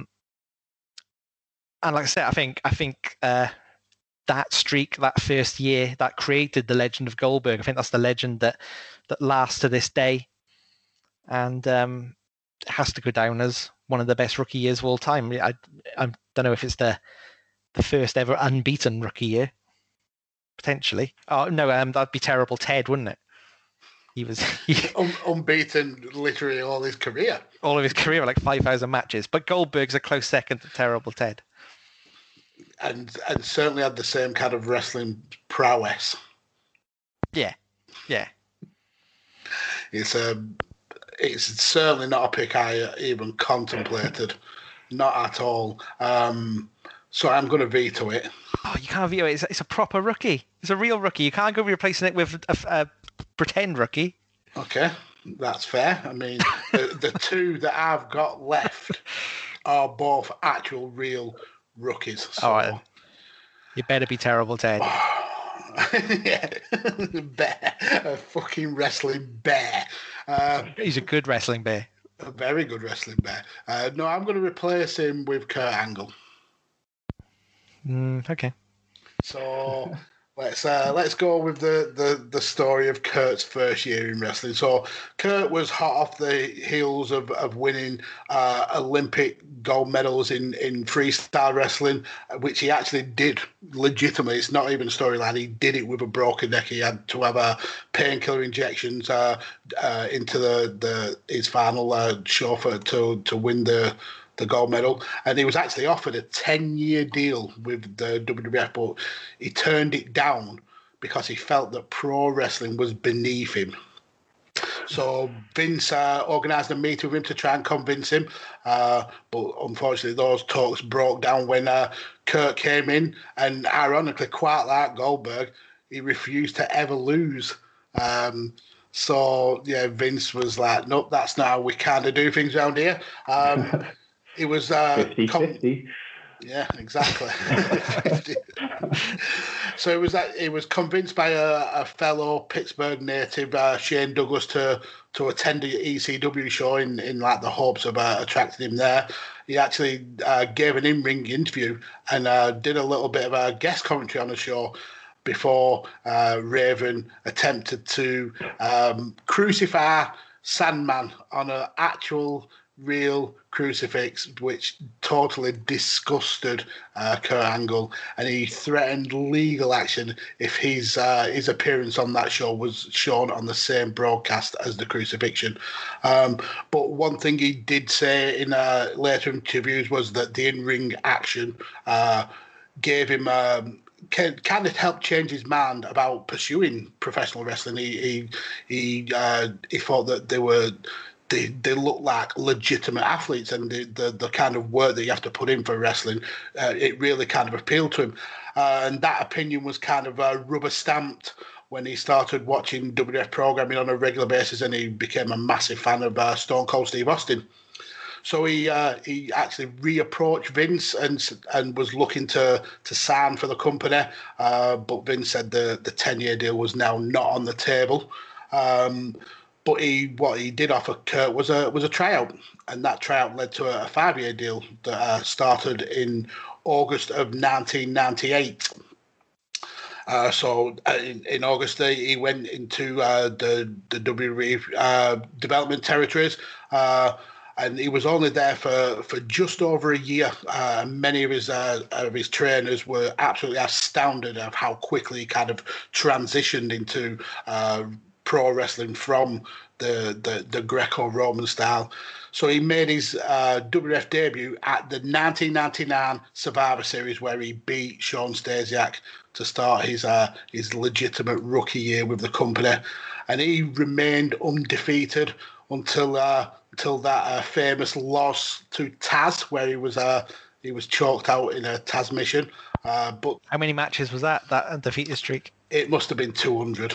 and like I said, I think I think uh, that streak, that first year, that created the legend of Goldberg. I think that's the legend that that lasts to this day, and um, has to go down as one of the best rookie years of all time. I I don't know if it's the the first ever unbeaten rookie year, potentially. Oh no, um, that'd be terrible, Ted, wouldn't it? He was he, Un- unbeaten literally all his career. All of his career, like five thousand matches. But Goldberg's a close second to Terrible Ted. And and certainly had the same kind of wrestling prowess. Yeah, yeah. It's um, it's certainly not a pick I even contemplated. Not at all. Um, so I'm going to veto it. Oh, you can't veto it. It's, it's a proper rookie. It's a real rookie. You can't go replacing it with a, a pretend rookie. Okay, that's fair. I mean, the, the two that I've got left are both actual real rookies. So. All right. You better be terrible, Ted. Yeah, bear, a fucking wrestling bear. Uh, He's a good wrestling bear. A very good wrestling bear. Uh, no, I'm going to replace him with Kurt Angle. Mm, okay. So let's uh, let's go with the, the, the story of Kurt's first year in wrestling. So Kurt was hot off the heels of, of winning uh, Olympic gold medals in, in freestyle wrestling, which he actually did legitimately. It's not even a storyline. He did it with a broken neck. He had to have a painkiller injections uh, uh, into the, the his final uh, show for to to win the. the gold medal, and he was actually offered a ten-year deal with the W W F, but he turned it down because he felt that pro wrestling was beneath him. So Vince uh, organised a meeting with him to try and convince him, uh, but unfortunately those talks broke down when uh, Kurt came in, and ironically, quite like Goldberg, he refused to ever lose. Um, so, yeah, Vince was like, nope, that's not how we kind of do things around here. Um, It was uh, fifty-fifty. Com- yeah, exactly. So it was that it was convinced by a, a fellow Pittsburgh native, uh, Shane Douglas, to to attend the E C W show in, in like the hopes of uh, attracting him there. He actually uh, gave an in-ring interview and uh, did a little bit of a guest commentary on the show before uh, Raven attempted to um, crucify Sandman on an actual real crucifix, which totally disgusted uh, Kurt Angle, and he threatened legal action if his uh, his appearance on that show was shown on the same broadcast as the crucifixion. Um, but one thing he did say in uh, later interviews was that the in-ring action uh, gave him um, kind of helped change his mind about pursuing professional wrestling. He he he, uh, he thought that they were. They they look like legitimate athletes, and the, the, the kind of work that you have to put in for wrestling, uh, it really kind of appealed to him. Uh, and that opinion was kind of uh, rubber stamped when he started watching W W F programming on a regular basis, and he became a massive fan of uh, Stone Cold Steve Austin. So he uh, he actually reapproached Vince and and was looking to to sign for the company, uh, but Vince said the the ten year deal was now not on the table. Um, But he, what he did offer Kurt was a was a tryout, and that tryout led to a, a five year deal that uh, started in August of nineteen ninety-eight. Uh, so uh, in, in August, uh, he went into uh, the the W W E uh, development territories, uh, and he was only there for, for just over a year. Uh, many of his uh, of his trainers were absolutely astounded of how quickly he kind of transitioned into Uh, pro wrestling from the, the, the Greco-Roman style. So he made his uh, W W F debut at the nineteen ninety-nine Survivor Series, where he beat Shawn Stasiak to start his uh, his legitimate rookie year with the company, and he remained undefeated until uh, until that uh, famous loss to Taz, where he was uh, he was choked out in a Taz mission. Uh, but how many matches was that? That undefeated streak? It must have been two hundred.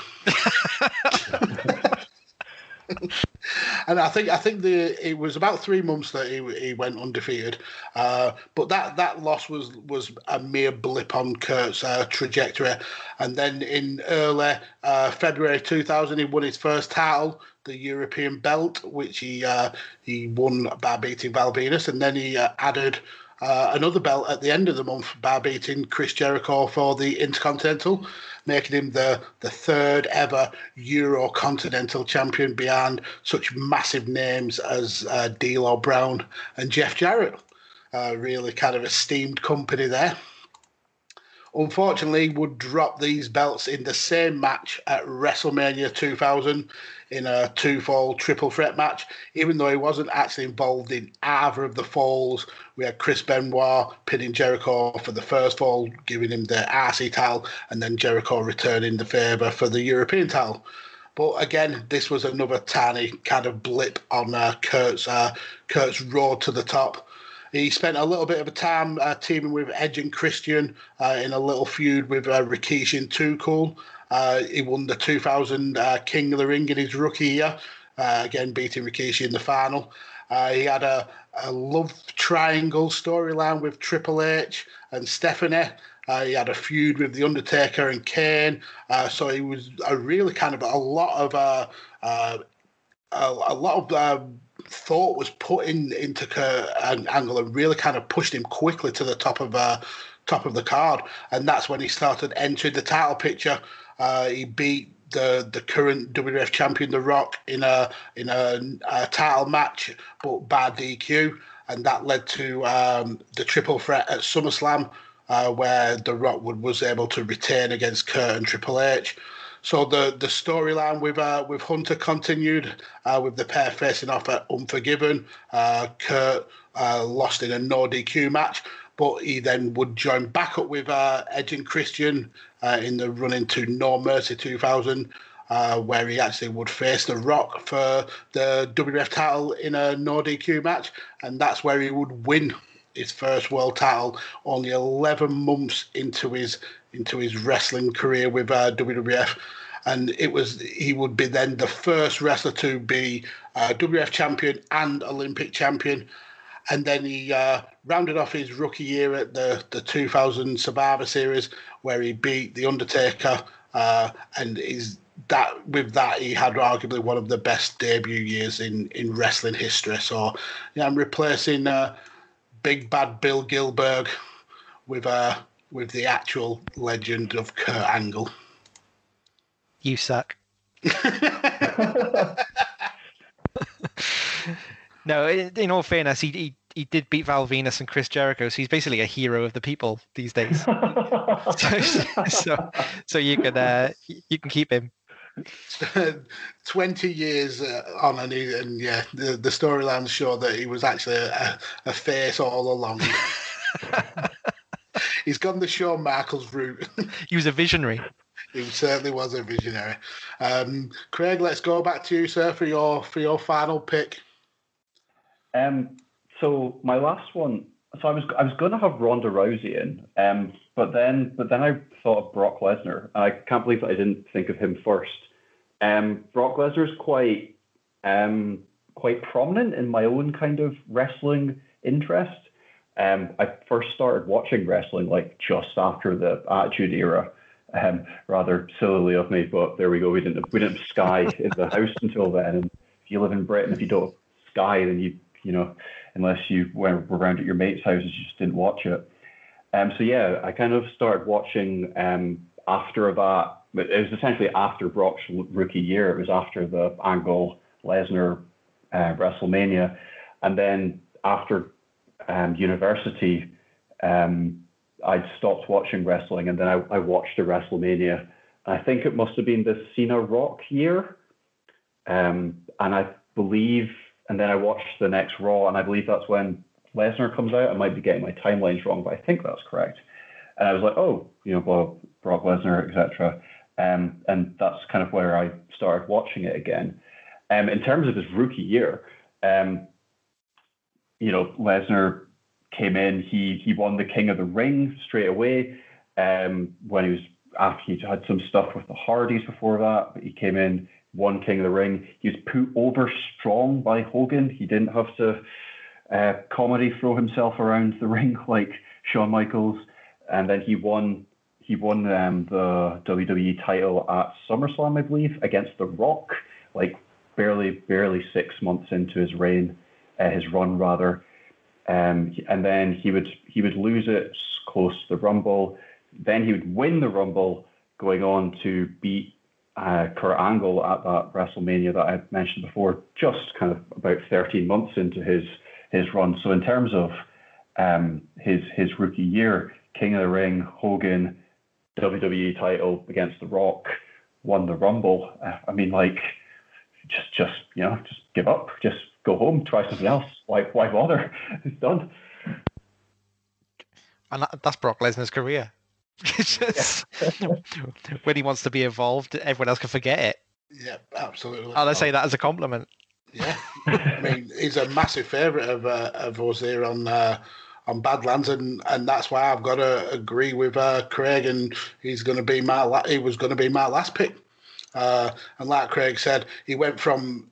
And I think I think the it was about three months that he he went undefeated. Uh, but that, that loss was was a mere blip on Kurt's uh, trajectory. And then in early uh, February two thousand, he won his first title, the European belt, which he uh, he won by beating Val Venis, and then he uh, added uh, another belt at the end of the month by beating Chris Jericho for the Intercontinental, making him the, the third ever Euro-Continental champion behind such massive names as uh, D'Lo Brown and Jeff Jarrett. Uh, really kind of esteemed company there. Unfortunately, would drop these belts in the same match at WrestleMania two thousand in a two-fall triple threat match, even though he wasn't actually involved in either of the falls. We had Chris Benoit pinning Jericho for the first fall, giving him the R C title, and then Jericho returning the favour for the European title. But again, this was another tiny kind of blip on uh, Kurt's, uh, Kurt's road to the top. He spent a little bit of a time uh, teaming with Edge and Christian uh, in a little feud with uh, Rikishi and Too Cool. Uh, he won the two thousand uh, King of the Ring in his rookie year, uh, again beating Rikishi in the final. Uh, he had a, a love triangle storyline with Triple H and Stephanie. Uh, he had a feud with The Undertaker and Kane. Uh, so he was a really kind of a lot of uh, uh, a, a lot of uh, thought was put in into Kurt Angle and really kind of pushed him quickly to the top of uh, top of the card. And that's when he started entering the title picture. Uh, he beat the the current W W F champion, The Rock, in a in a, a title match, but by D Q, and that led to um, the triple threat at SummerSlam, uh, where The Rock would, was able to retain against Kurt and Triple H. So the the storyline with uh, with Hunter continued, uh, with the pair facing off at Unforgiven. Uh, Kurt uh, lost in a no D Q match, but he then would join back up with uh, Edge and Christian uh, in the run into No Mercy two thousand, uh, where he actually would face The Rock for the W W F title in a no D Q match, and that's where he would win his first world title only eleven months into his into his wrestling career with uh, W W F. And it was he would be then the first wrestler to be uh, W W F champion and Olympic champion. And then he uh, rounded off his rookie year at the, the two thousand Survivor Series, where he beat The Undertaker. Uh, and is that with that, he had arguably one of the best debut years in, in wrestling history. So yeah, I'm replacing uh, Big Bad Bill Gilberg with uh, with the actual legend of Kurt Angle. You suck. No, in all fairness, he, he he did beat Val Venus and Chris Jericho, so he's basically a hero of the people these days. so, so, so you can uh, you can keep him. Twenty years uh, on, and, he, and yeah, the the storylines show that he was actually a, a face all along. He's gone the Shawn Michaels route. He was a visionary. He certainly was a visionary. Um, Craig, let's go back to you, sir, for your for your final pick. Um. So my last one. So I was I was going to have Ronda Rousey in. Um. But then but then I thought of Brock Lesnar. I can't believe that I didn't think of him first. Um. Brock Lesnar's quite um quite prominent in my own kind of wrestling interest. Um. I first started watching wrestling like just after the Attitude Era. Um, rather sillily of me, but there we go. We didn't we didn't have Sky in the house until then. And if you live in Britain, if you don't have Sky, then you you know, unless you were around at your mates' houses, you just didn't watch it. Um, so yeah, I kind of started watching um after that. But it was essentially after Brock's rookie year. It was after the Angle Lesnar uh, WrestleMania, and then after um, university. Um, I'd stopped watching wrestling, and then I, I watched the WrestleMania. I think it must have been the Cena Rock year. Um, and I believe, and then I watched the next Raw, and I believe that's when Lesnar comes out. I might be getting my timelines wrong, but I think that's correct. And I was like, oh, you know, well, Brock Lesnar, et cetera. Um, and that's kind of where I started watching it again. Um, in terms of his rookie year, um, you know, Lesnar came in, he he won the King of the Ring straight away. Um, when he was after he had some stuff with the Hardys before that, but he came in, won King of the Ring. He was put over strong by Hogan. He didn't have to uh, comedy throw himself around the ring like Shawn Michaels. And then he won he won um, the W W E title at SummerSlam, I believe, against The Rock, like barely barely six months into his reign, uh, his run rather. Um, and then he would he would lose it close to the Rumble. Then he would win the Rumble, going on to beat uh, Kurt Angle at that WrestleMania that I mentioned before, just kind of about thirteen months into his his run. So in terms of um, his his rookie year, King of the Ring, Hogan, W W E title against The Rock, won the Rumble. Uh, I mean, like, just just you know, just give up, just go home, try something else. Why why bother? It's done. And that, that's Brock Lesnar's career. It's just, when he wants to be involved, everyone else can forget it. Yeah, absolutely. I'll say that as a compliment. Yeah, I mean, he's a massive favourite of uh, of us here on uh, on Badlands, and, and that's why I've got to agree with uh, Craig, and he's going to be my la- he was going to be my last pick. Uh, and like Craig said, he went from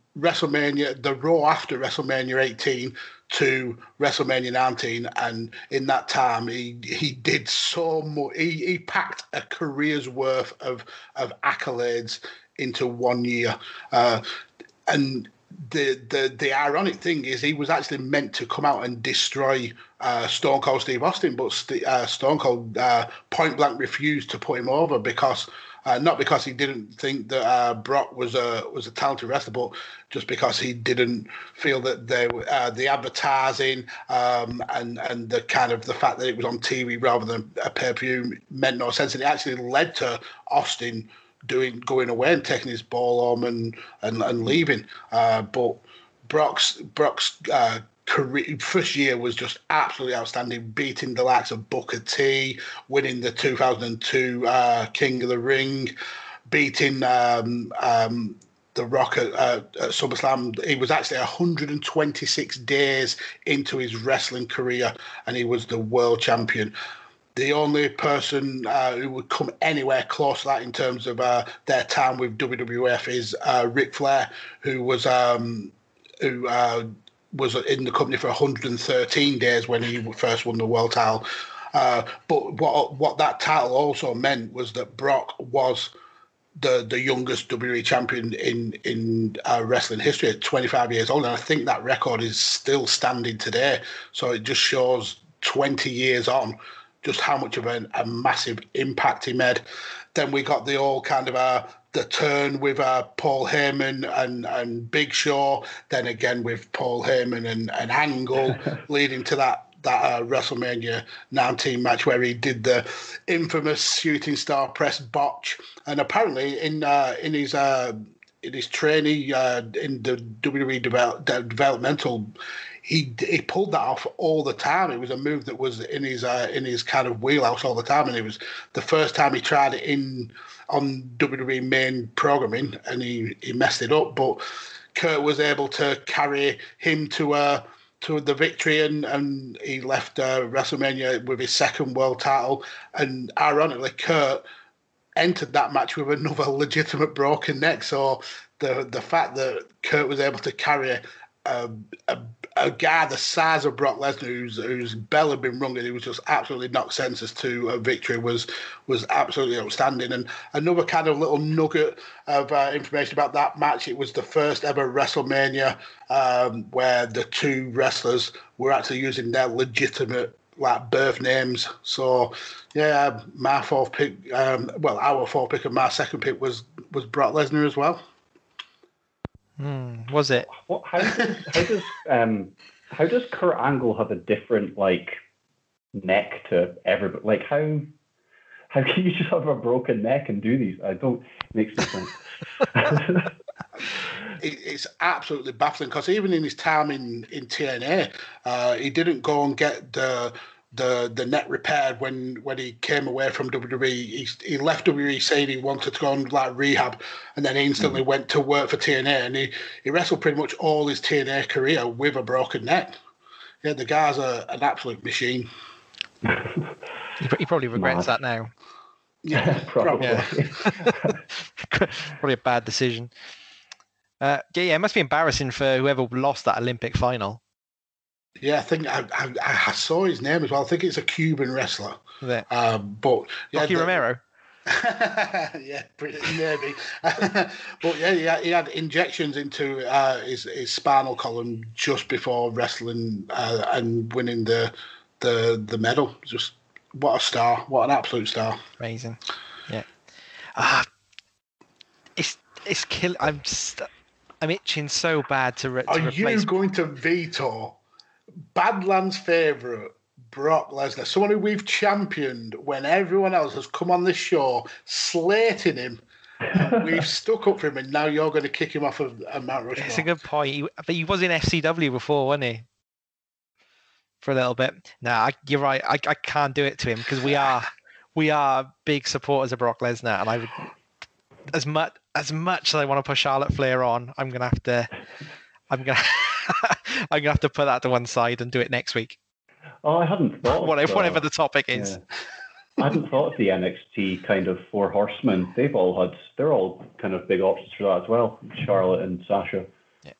WrestleMania, the Raw after WrestleMania eighteen to WrestleMania nineteen, and in that time he he did so much. He, he packed a career's worth of of accolades into one year, uh, and the the the ironic thing is he was actually meant to come out and destroy uh, Stone Cold Steve Austin, but St- uh, Stone Cold uh, point blank refused to put him over because. Uh, not because he didn't think that uh, Brock was a was a talented wrestler, but just because he didn't feel that they, uh, the advertising um, and and the kind of the fact that it was on T V rather than a pay per view meant no sense, and it actually led to Austin doing going away and taking his ball home and and, and leaving. Uh, but Brock's Brock's uh, career, first year was just absolutely outstanding, beating the likes of Booker T, winning the two thousand two uh, King of the Ring, beating um, um, The Rock at, uh, at SummerSlam. He was actually one hundred twenty-six days into his wrestling career, and he was the world champion. The only person uh, who would come anywhere close to that in terms of uh, their time with W W F is uh, Ric Flair, who was um, who. Uh, was in the company for one hundred thirteen days when he first won the world title. Uh, but what what that title also meant was that Brock was the the youngest W W E champion in in uh, wrestling history at twenty-five years old, and I think that record is still standing today. So it just shows twenty years on just how much of a, a massive impact he made. Then we got the all kind of a the turn with uh, Paul Heyman and, and Big Show, then again with Paul Heyman and, and Angle, leading to that that uh, WrestleMania nineteen match where he did the infamous shooting star press botch. And apparently in uh, in his uh, in his training uh, in the W W E develop, developmental, he he pulled that off all the time. It was a move that was in his uh, in his kind of wheelhouse all the time, and it was the first time he tried it in on W W E main programming, and he, he messed it up. But Kurt was able to carry him to uh, to the victory, and, and he left uh, WrestleMania with his second world title. And ironically, Kurt entered that match with another legitimate broken neck. So the the fact that Kurt was able to carry a, a, a guy the size of Brock Lesnar, whose whose bell had been rung and he was just absolutely knocked senseless to a victory, was was absolutely outstanding. And another kind of little nugget of uh, information about that match: it was the first ever WrestleMania um, where the two wrestlers were actually using their legitimate like birth names. So yeah, my fourth pick, um, well, our fourth pick and my second pick was was Brock Lesnar as well. Mm, was it? What? How does how does um how does Kurt Angle have a different like neck to everybody? Like how how can you just have a broken neck and do these? I don't it makes no sense. it, it's absolutely baffling because even in his time in in T N A, uh, he didn't go and get the. the the neck repaired when when he came away from W W E. He, he left W W E saying he wanted to go on like rehab, and then he instantly mm. went to work for T N A, and he, he wrestled pretty much all his T N A career with a broken neck. Yeah, the guy's a, an absolute machine. he, he probably regrets Mad. that now. Yeah, probably. Yeah. Probably a bad decision. Uh, yeah, yeah, it must be embarrassing for whoever lost that Olympic final. Yeah, I think I, I, I saw his name as well. I think it's a Cuban wrestler. Yeah. Um, but yeah, Rocky the, Romero. yeah, pretty, maybe. But yeah, he had, he had injections into uh, his his spinal column just before wrestling uh, and winning the the the medal. Just what a star! What an absolute star! Amazing. Yeah. Ah, uh, it's it's kill. I'm st- I'm itching so bad to. Re- to Are replace... you going to veto Badlands favourite Brock Lesnar, someone who we've championed when everyone else has come on this show slating him? We've stuck up for him, and now you're going to kick him off of a Mount Rushmore. It's a good point. He, but he was in F C W before, wasn't he? For a little bit. No, I, you're right. I, I can't do it to him because we are we are big supporters of Brock Lesnar, and I would, as much as much as I want to put Charlotte Flair on, I'm gonna have to. I'm gonna. I'm gonna have to put that to one side and do it next week. Oh, I hadn't thought. whatever, of, whatever the topic is. Yeah. I hadn't thought of the N X T kind of four horsemen. They've all had. They're all kind of big options for that as well. Charlotte and Sasha.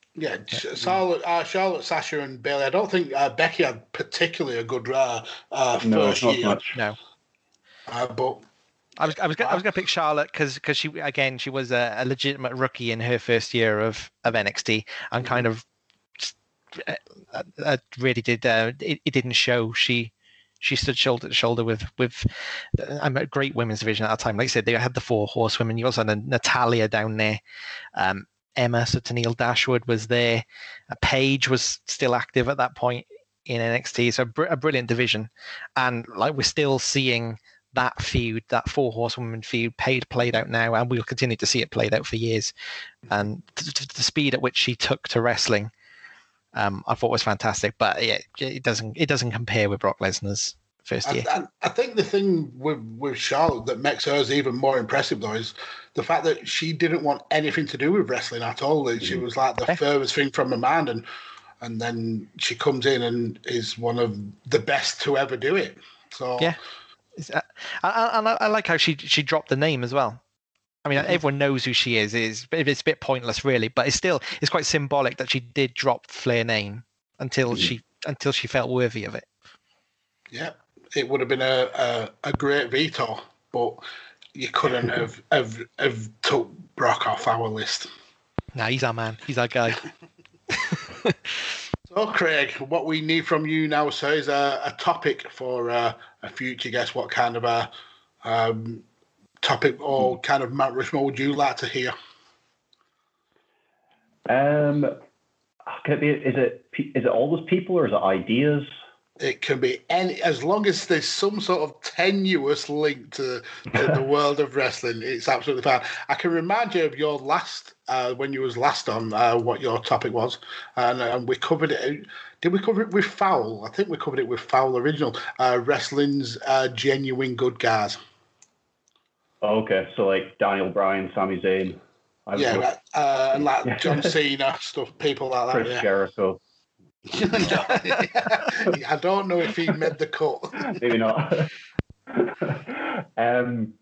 Yeah, Charlotte, uh, Charlotte, Sasha, and Bailey. I don't think uh, Becky had particularly a good uh, uh, no, first not year. much. No. Uh, but I was I was gonna, I was going to pick Charlotte because because she again she was a, a legitimate rookie in her first year of, of N X T and kind of uh, uh, really did uh, it, it didn't show. She she stood shoulder to shoulder with with I'm a great women's division at that time. Like I said, they had the four horsewomen. You also had Natalia down there. Um, Emma, so Tennille Dashwood was there. Uh, Paige was still active at that point in N X T. So a, br- a brilliant division, and like we're still seeing that feud, that four horsewoman feud, paid played out now, and we'll continue to see it played out for years. And t- t- the speed at which she took to wrestling, um, I thought was fantastic. But yeah, it doesn't it doesn't compare with Brock Lesnar's first year. I, I, I think the thing with with Charlotte that makes hers even more impressive though is the fact that she didn't want anything to do with wrestling at all. That she was like the Okay. furthest thing from a man, and and then she comes in and is one of the best to ever do it. So Yeah. I, I, I like how she she dropped the name as well. I mean, Mm-hmm. everyone knows who she is. It's, it's a bit pointless, really, but it's still it's quite symbolic that she did drop Flair name until Mm-hmm. she until she felt worthy of it. yeah, it would have been a, a, a great veto, but you couldn't have, have have took Brock off our list. Nah, he's our man. He's our guy. So, Craig, what we need from you now, sir, is a, a topic for uh, a future guest. What kind of a um, topic or kind of Mount Rushmore would you like to hear? Um, can it be? Is it is it always people or is it ideas? It can be any, as long as there's some sort of tenuous link to, to the world of wrestling, it's absolutely fine. I can remind you of your last, uh, when you was last on, uh, what your topic was, and, and we covered it. Did we cover it with Foul? I think we covered it with Foul Original, uh, wrestling's uh, genuine good guys. Oh, okay, so like Daniel Bryan, Sami Zayn, I Yeah, know, like, uh, and like Yeah. John Cena, stuff, people like that. Chris Yeah. Jericho. I don't know if he made the cut. Maybe not. um,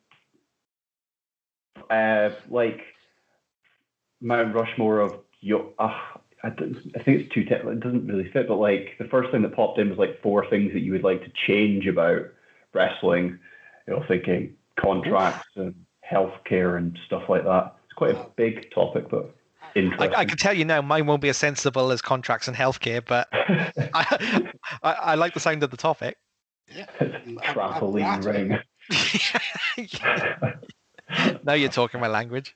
uh, like Mount Rushmore of yo. Uh, I, don't- I think it's too. Te- it doesn't really fit. But like the first thing that popped in was like four things that you would like to change about wrestling. You know, thinking contracts and healthcare and stuff like that. It's quite a big topic, but interesting. I, I can tell you now, mine won't be as sensible as contracts and healthcare, but I, I, I like the sound of the topic. Yeah. Trampoline ring. Now you're talking my language.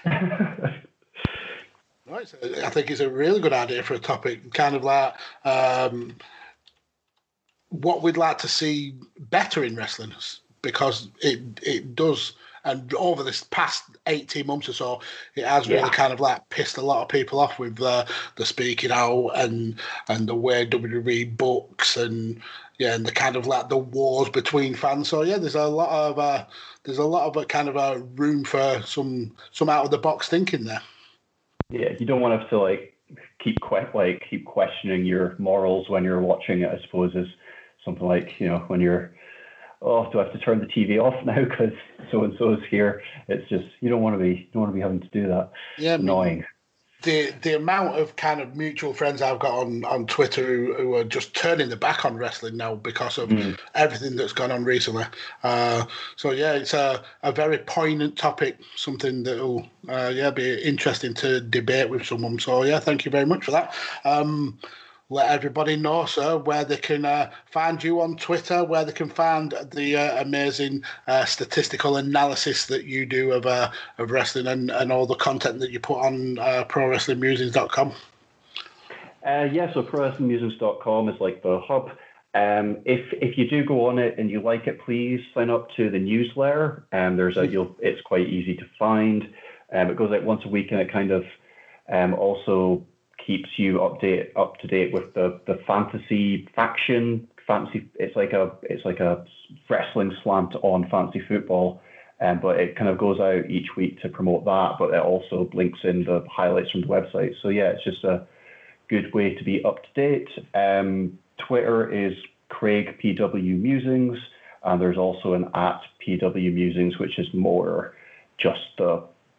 Right, so I think it's a really good idea for a topic, kind of like um, what we'd like to see better in wrestling, because it it does, and over this past eighteen months or so, it has really Yeah. kind of like pissed a lot of people off with uh, the speaking out and and the way W W E books and yeah, and the kind of like the wars between fans. So yeah, there's a lot of uh, there's a lot of a kind of a room for some some out of the box thinking there. Yeah, you don't want to have to like keep que- like keep questioning your morals when you're watching it. I suppose is something like, you know, when you're, oh, do I have to turn the T V off now because so and so is here? It's just you don't want to be you don't want to be having to do that. Yeah, I mean, Annoying. the the amount of kind of mutual friends I've got on, on Twitter who, who are just turning their back on wrestling now because of Mm. everything that's gone on recently. Uh, so yeah, it's a, a very poignant topic, something that will uh, yeah be interesting to debate with someone. So yeah, thank you very much for that. Um, let everybody know, sir, where they can uh, find you on Twitter, where they can find the uh, amazing uh, statistical analysis that you do of uh, of wrestling and, and all the content that you put on uh, pro wrestling musings dot com. Uh, yeah, so pro wrestling musings dot com is like the hub. Um, if if you do go on it and you like it, please sign up to the newsletter. Um, there's a you'll it's quite easy to find. Um, it goes out once a week and it kind of um, also keeps you update up to date with the, the fantasy faction. Fantasy it's like a it's like a wrestling slant on fantasy football. Um, but it kind of goes out each week to promote that, but it also links in the highlights from the website. So yeah, it's just a good way to be up to date. Um, Twitter is Craig P W Musings, and there's also an at P W Musings, which is more just the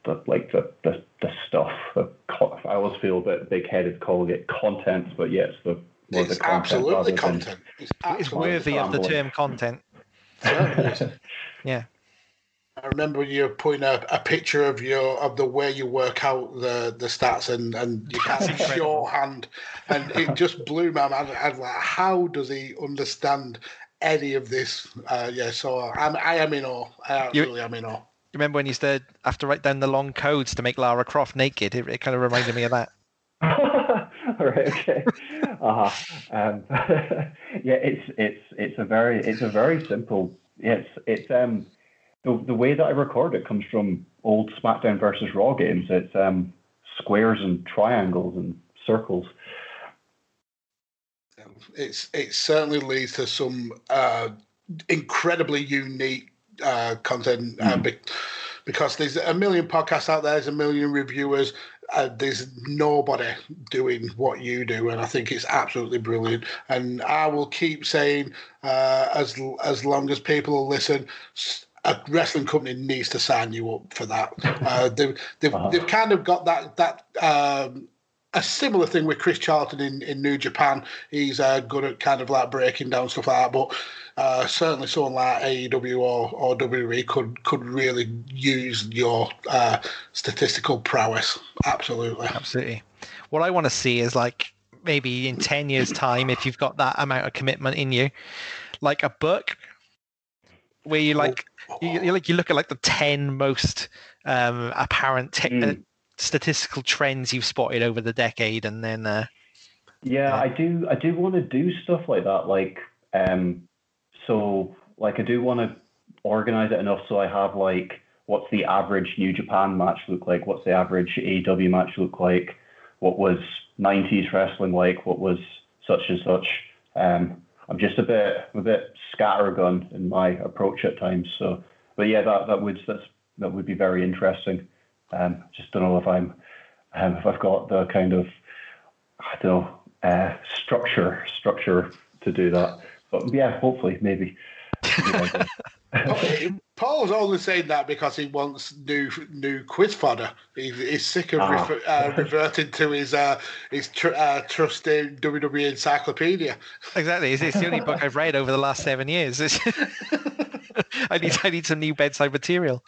the like the the, the stuff. The, I always feel a bit big-headed calling it content, but yeah, it's the more it's the content absolutely rather content. Than, it's, It's worthy of the term content. Certainly is. Yeah. I remember you putting a, a picture of your of the way you work out the, the stats and, and you can't see shorthand, and it just blew my mind. I was like, how does he understand any of this? Uh, yeah, so I'm, I am in awe. I absolutely you, am in awe. You remember when you used to have to write down the long codes to make Lara Croft naked? It, it kind of reminded me of that. All right, okay. Uh-huh. Um, yeah, it's it's it's a very it's a very simple. Yes, it's, it's um. The, the way that I record it comes from old SmackDown versus Raw games. It's um, squares and triangles and circles. It's it certainly leads to some uh, incredibly unique uh, content uh, Mm. be- because there's a million podcasts out there, there's a million reviewers. Uh, there's nobody doing what you do, and I think it's absolutely brilliant. And I will keep saying, uh, as as long as people will listen, a wrestling company needs to sign you up for that. Uh, they've they've, Uh-huh. they've kind of got that that um, a similar thing with Chris Charlton in, in New Japan. He's uh, good at kind of like breaking down stuff like that, but uh, certainly someone like A E W or, or W W E could could really use your uh, statistical prowess. Absolutely. Absolutely. What I want to see is like maybe in ten years' time, if you've got that amount of commitment in you, like a book where you like you, you like you look at like the ten most um, apparent te- Mm. uh, statistical trends you've spotted over the decade, and then uh, Yeah, I do. I do want to do stuff like that. Like, um, so like I do want to organize it enough so I have like, what's the average New Japan match look like? What's the average A E W match look like? What was nineties wrestling like? What was such and such? Um, I'm just a bit, a bit scattergun in my approach at times. So, but yeah, that that would that's that would be very interesting. Um, just don't know if I'm, um, if I've got the kind of, I don't know, uh, structure structure to do that. But yeah, hopefully, maybe. Paul's only saying that because he wants new new quiz fodder. He, he's sick of Ah. refer, uh, reverting to his uh, his tr- uh, trusty W W E encyclopedia. exactly, it's, it's the only book I've read over the last seven years. It's I need I need some new bedside material.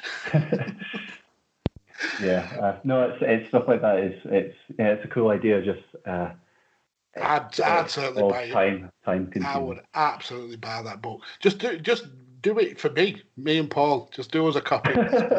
Yeah, uh, no, it's it's stuff like that. It's it's yeah, it's a cool idea. Just uh, I'd, I'd certainly all buy it. time time consuming. I would absolutely buy that book. Just do just do it for me, me and Paul. Just do us a copy.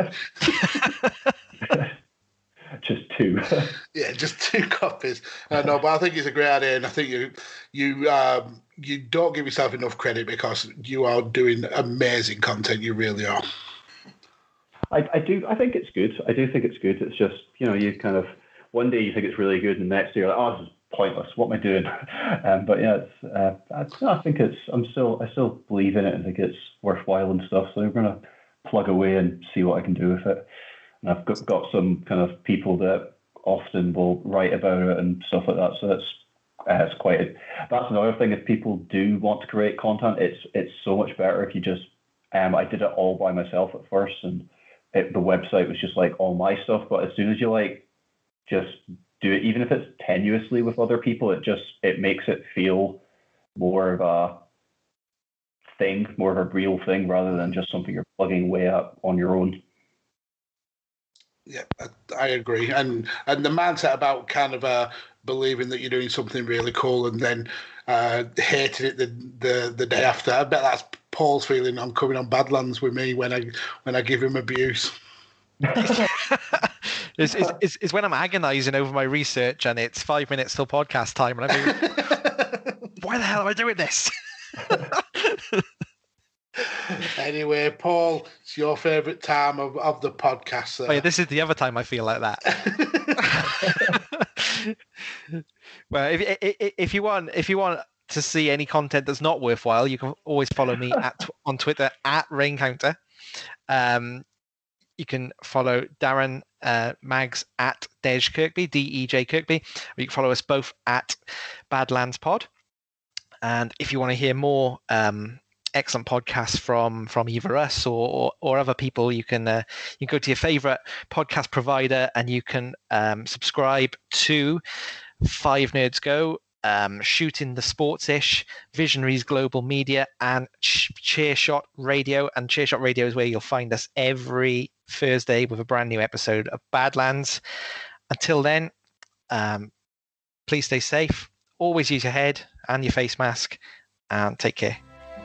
Just two. Yeah, just two copies. Uh, no, but I think it's a great idea, and I think you you um, you don't give yourself enough credit because you are doing amazing content. You really are. I, I do. I think it's good. I do think it's good. It's just, you know, you kind of one day you think it's really good, and the next day you're like, oh, this is pointless. What am I doing? Um, but yeah, it's. Uh, I, I think it's. I'm still. I still believe in it and think it's worthwhile and stuff. So I'm gonna plug away and see what I can do with it. And I've got, got some kind of people that often will write about it and stuff like that. So that's uh, it's quite. A, that's another thing. If people do want to create content, it's it's so much better if you just. Um, I did it all by myself at first, and it, the website was just like all my stuff. But as soon as you like just do it, even if it's tenuously with other people, it just it makes it feel more of a thing, more of a real thing, rather than just something you're plugging away at on your own. Yeah, I agree, and and the mindset about kind of uh, believing that you're doing something really cool and then uh, hating it the, the the day after. I bet that's Paul's feeling on coming on Badlands with me when I when I give him abuse. it's, it's, it's, it's when I'm agonizing over my research and it's five minutes till podcast time, and I'm like, why the hell am I doing this? Anyway, Paul, it's your favourite time of, of the podcast. Sir. Oh, yeah, this is the other time I feel like that. Well, if, if if you want if you want to see any content that's not worthwhile, you can always follow me at on Twitter at Raincounter. Um, you can follow Darren uh, Mags at Dej Kirkby, D E J Kirkby. Or you can follow us both at Badlands Pod. And if you want to hear more um, excellent podcasts from from either us or or, or other people. You can uh, you can go to your favorite podcast provider and you can um, subscribe to Five Nerds Go, um, Shooting the Sports-ish, Visionaries Global Media, and Ch- Chairshot Radio. And Chairshot Radio is where you'll find us every Thursday with a brand new episode of Badlands. Until then, um, please stay safe. Always use your head and your face mask, and take care.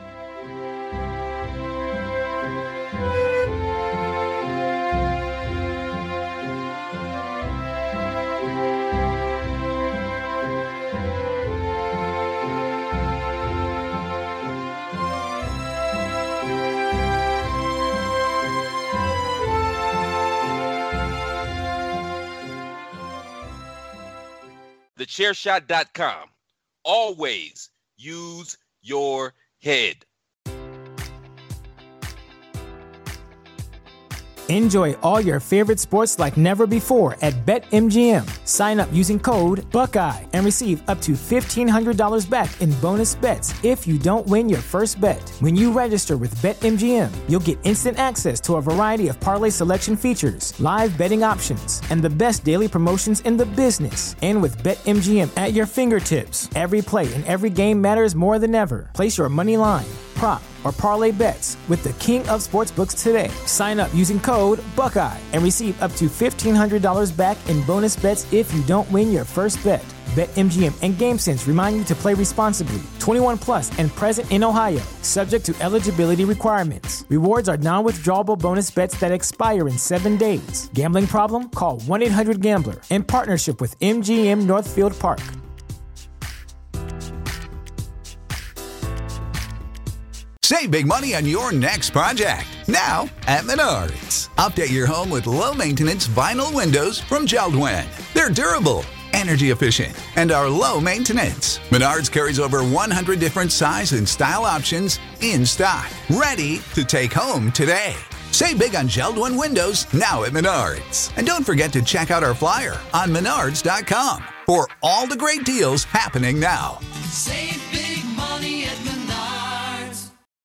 the chair shot dot com. Always use your head. Enjoy all your favorite sports like never before at BetMGM. Sign up using code Buckeye and receive up to fifteen hundred dollars back in bonus bets if you don't win your first bet. When you register with BetMGM, you'll get instant access to a variety of parlay selection features, live betting options, and the best daily promotions in the business. And with BetMGM at your fingertips, every play and every game matters more than ever. Place your money line, prop, or parlay bets with the king of sportsbooks today. Sign up using code Buckeye and receive up to fifteen hundred dollars back in bonus bets if you don't win your first bet. BetMGM and GameSense remind you to play responsibly. twenty-one plus and present in Ohio, subject to eligibility requirements. Rewards are non-withdrawable bonus bets that expire in seven days. Gambling problem? Call one eight hundred gambler in partnership with M G M Northfield Park. Save big money on your next project, now at Menards. Update your home with low-maintenance vinyl windows from Jeld-Wen. They're durable, energy efficient, and are low maintenance. Menards carries over one hundred different size and style options in stock, ready to take home today. Save big on Jeld-Wen windows now at Menards. And don't forget to check out our flyer on menards dot com for all the great deals happening now. Save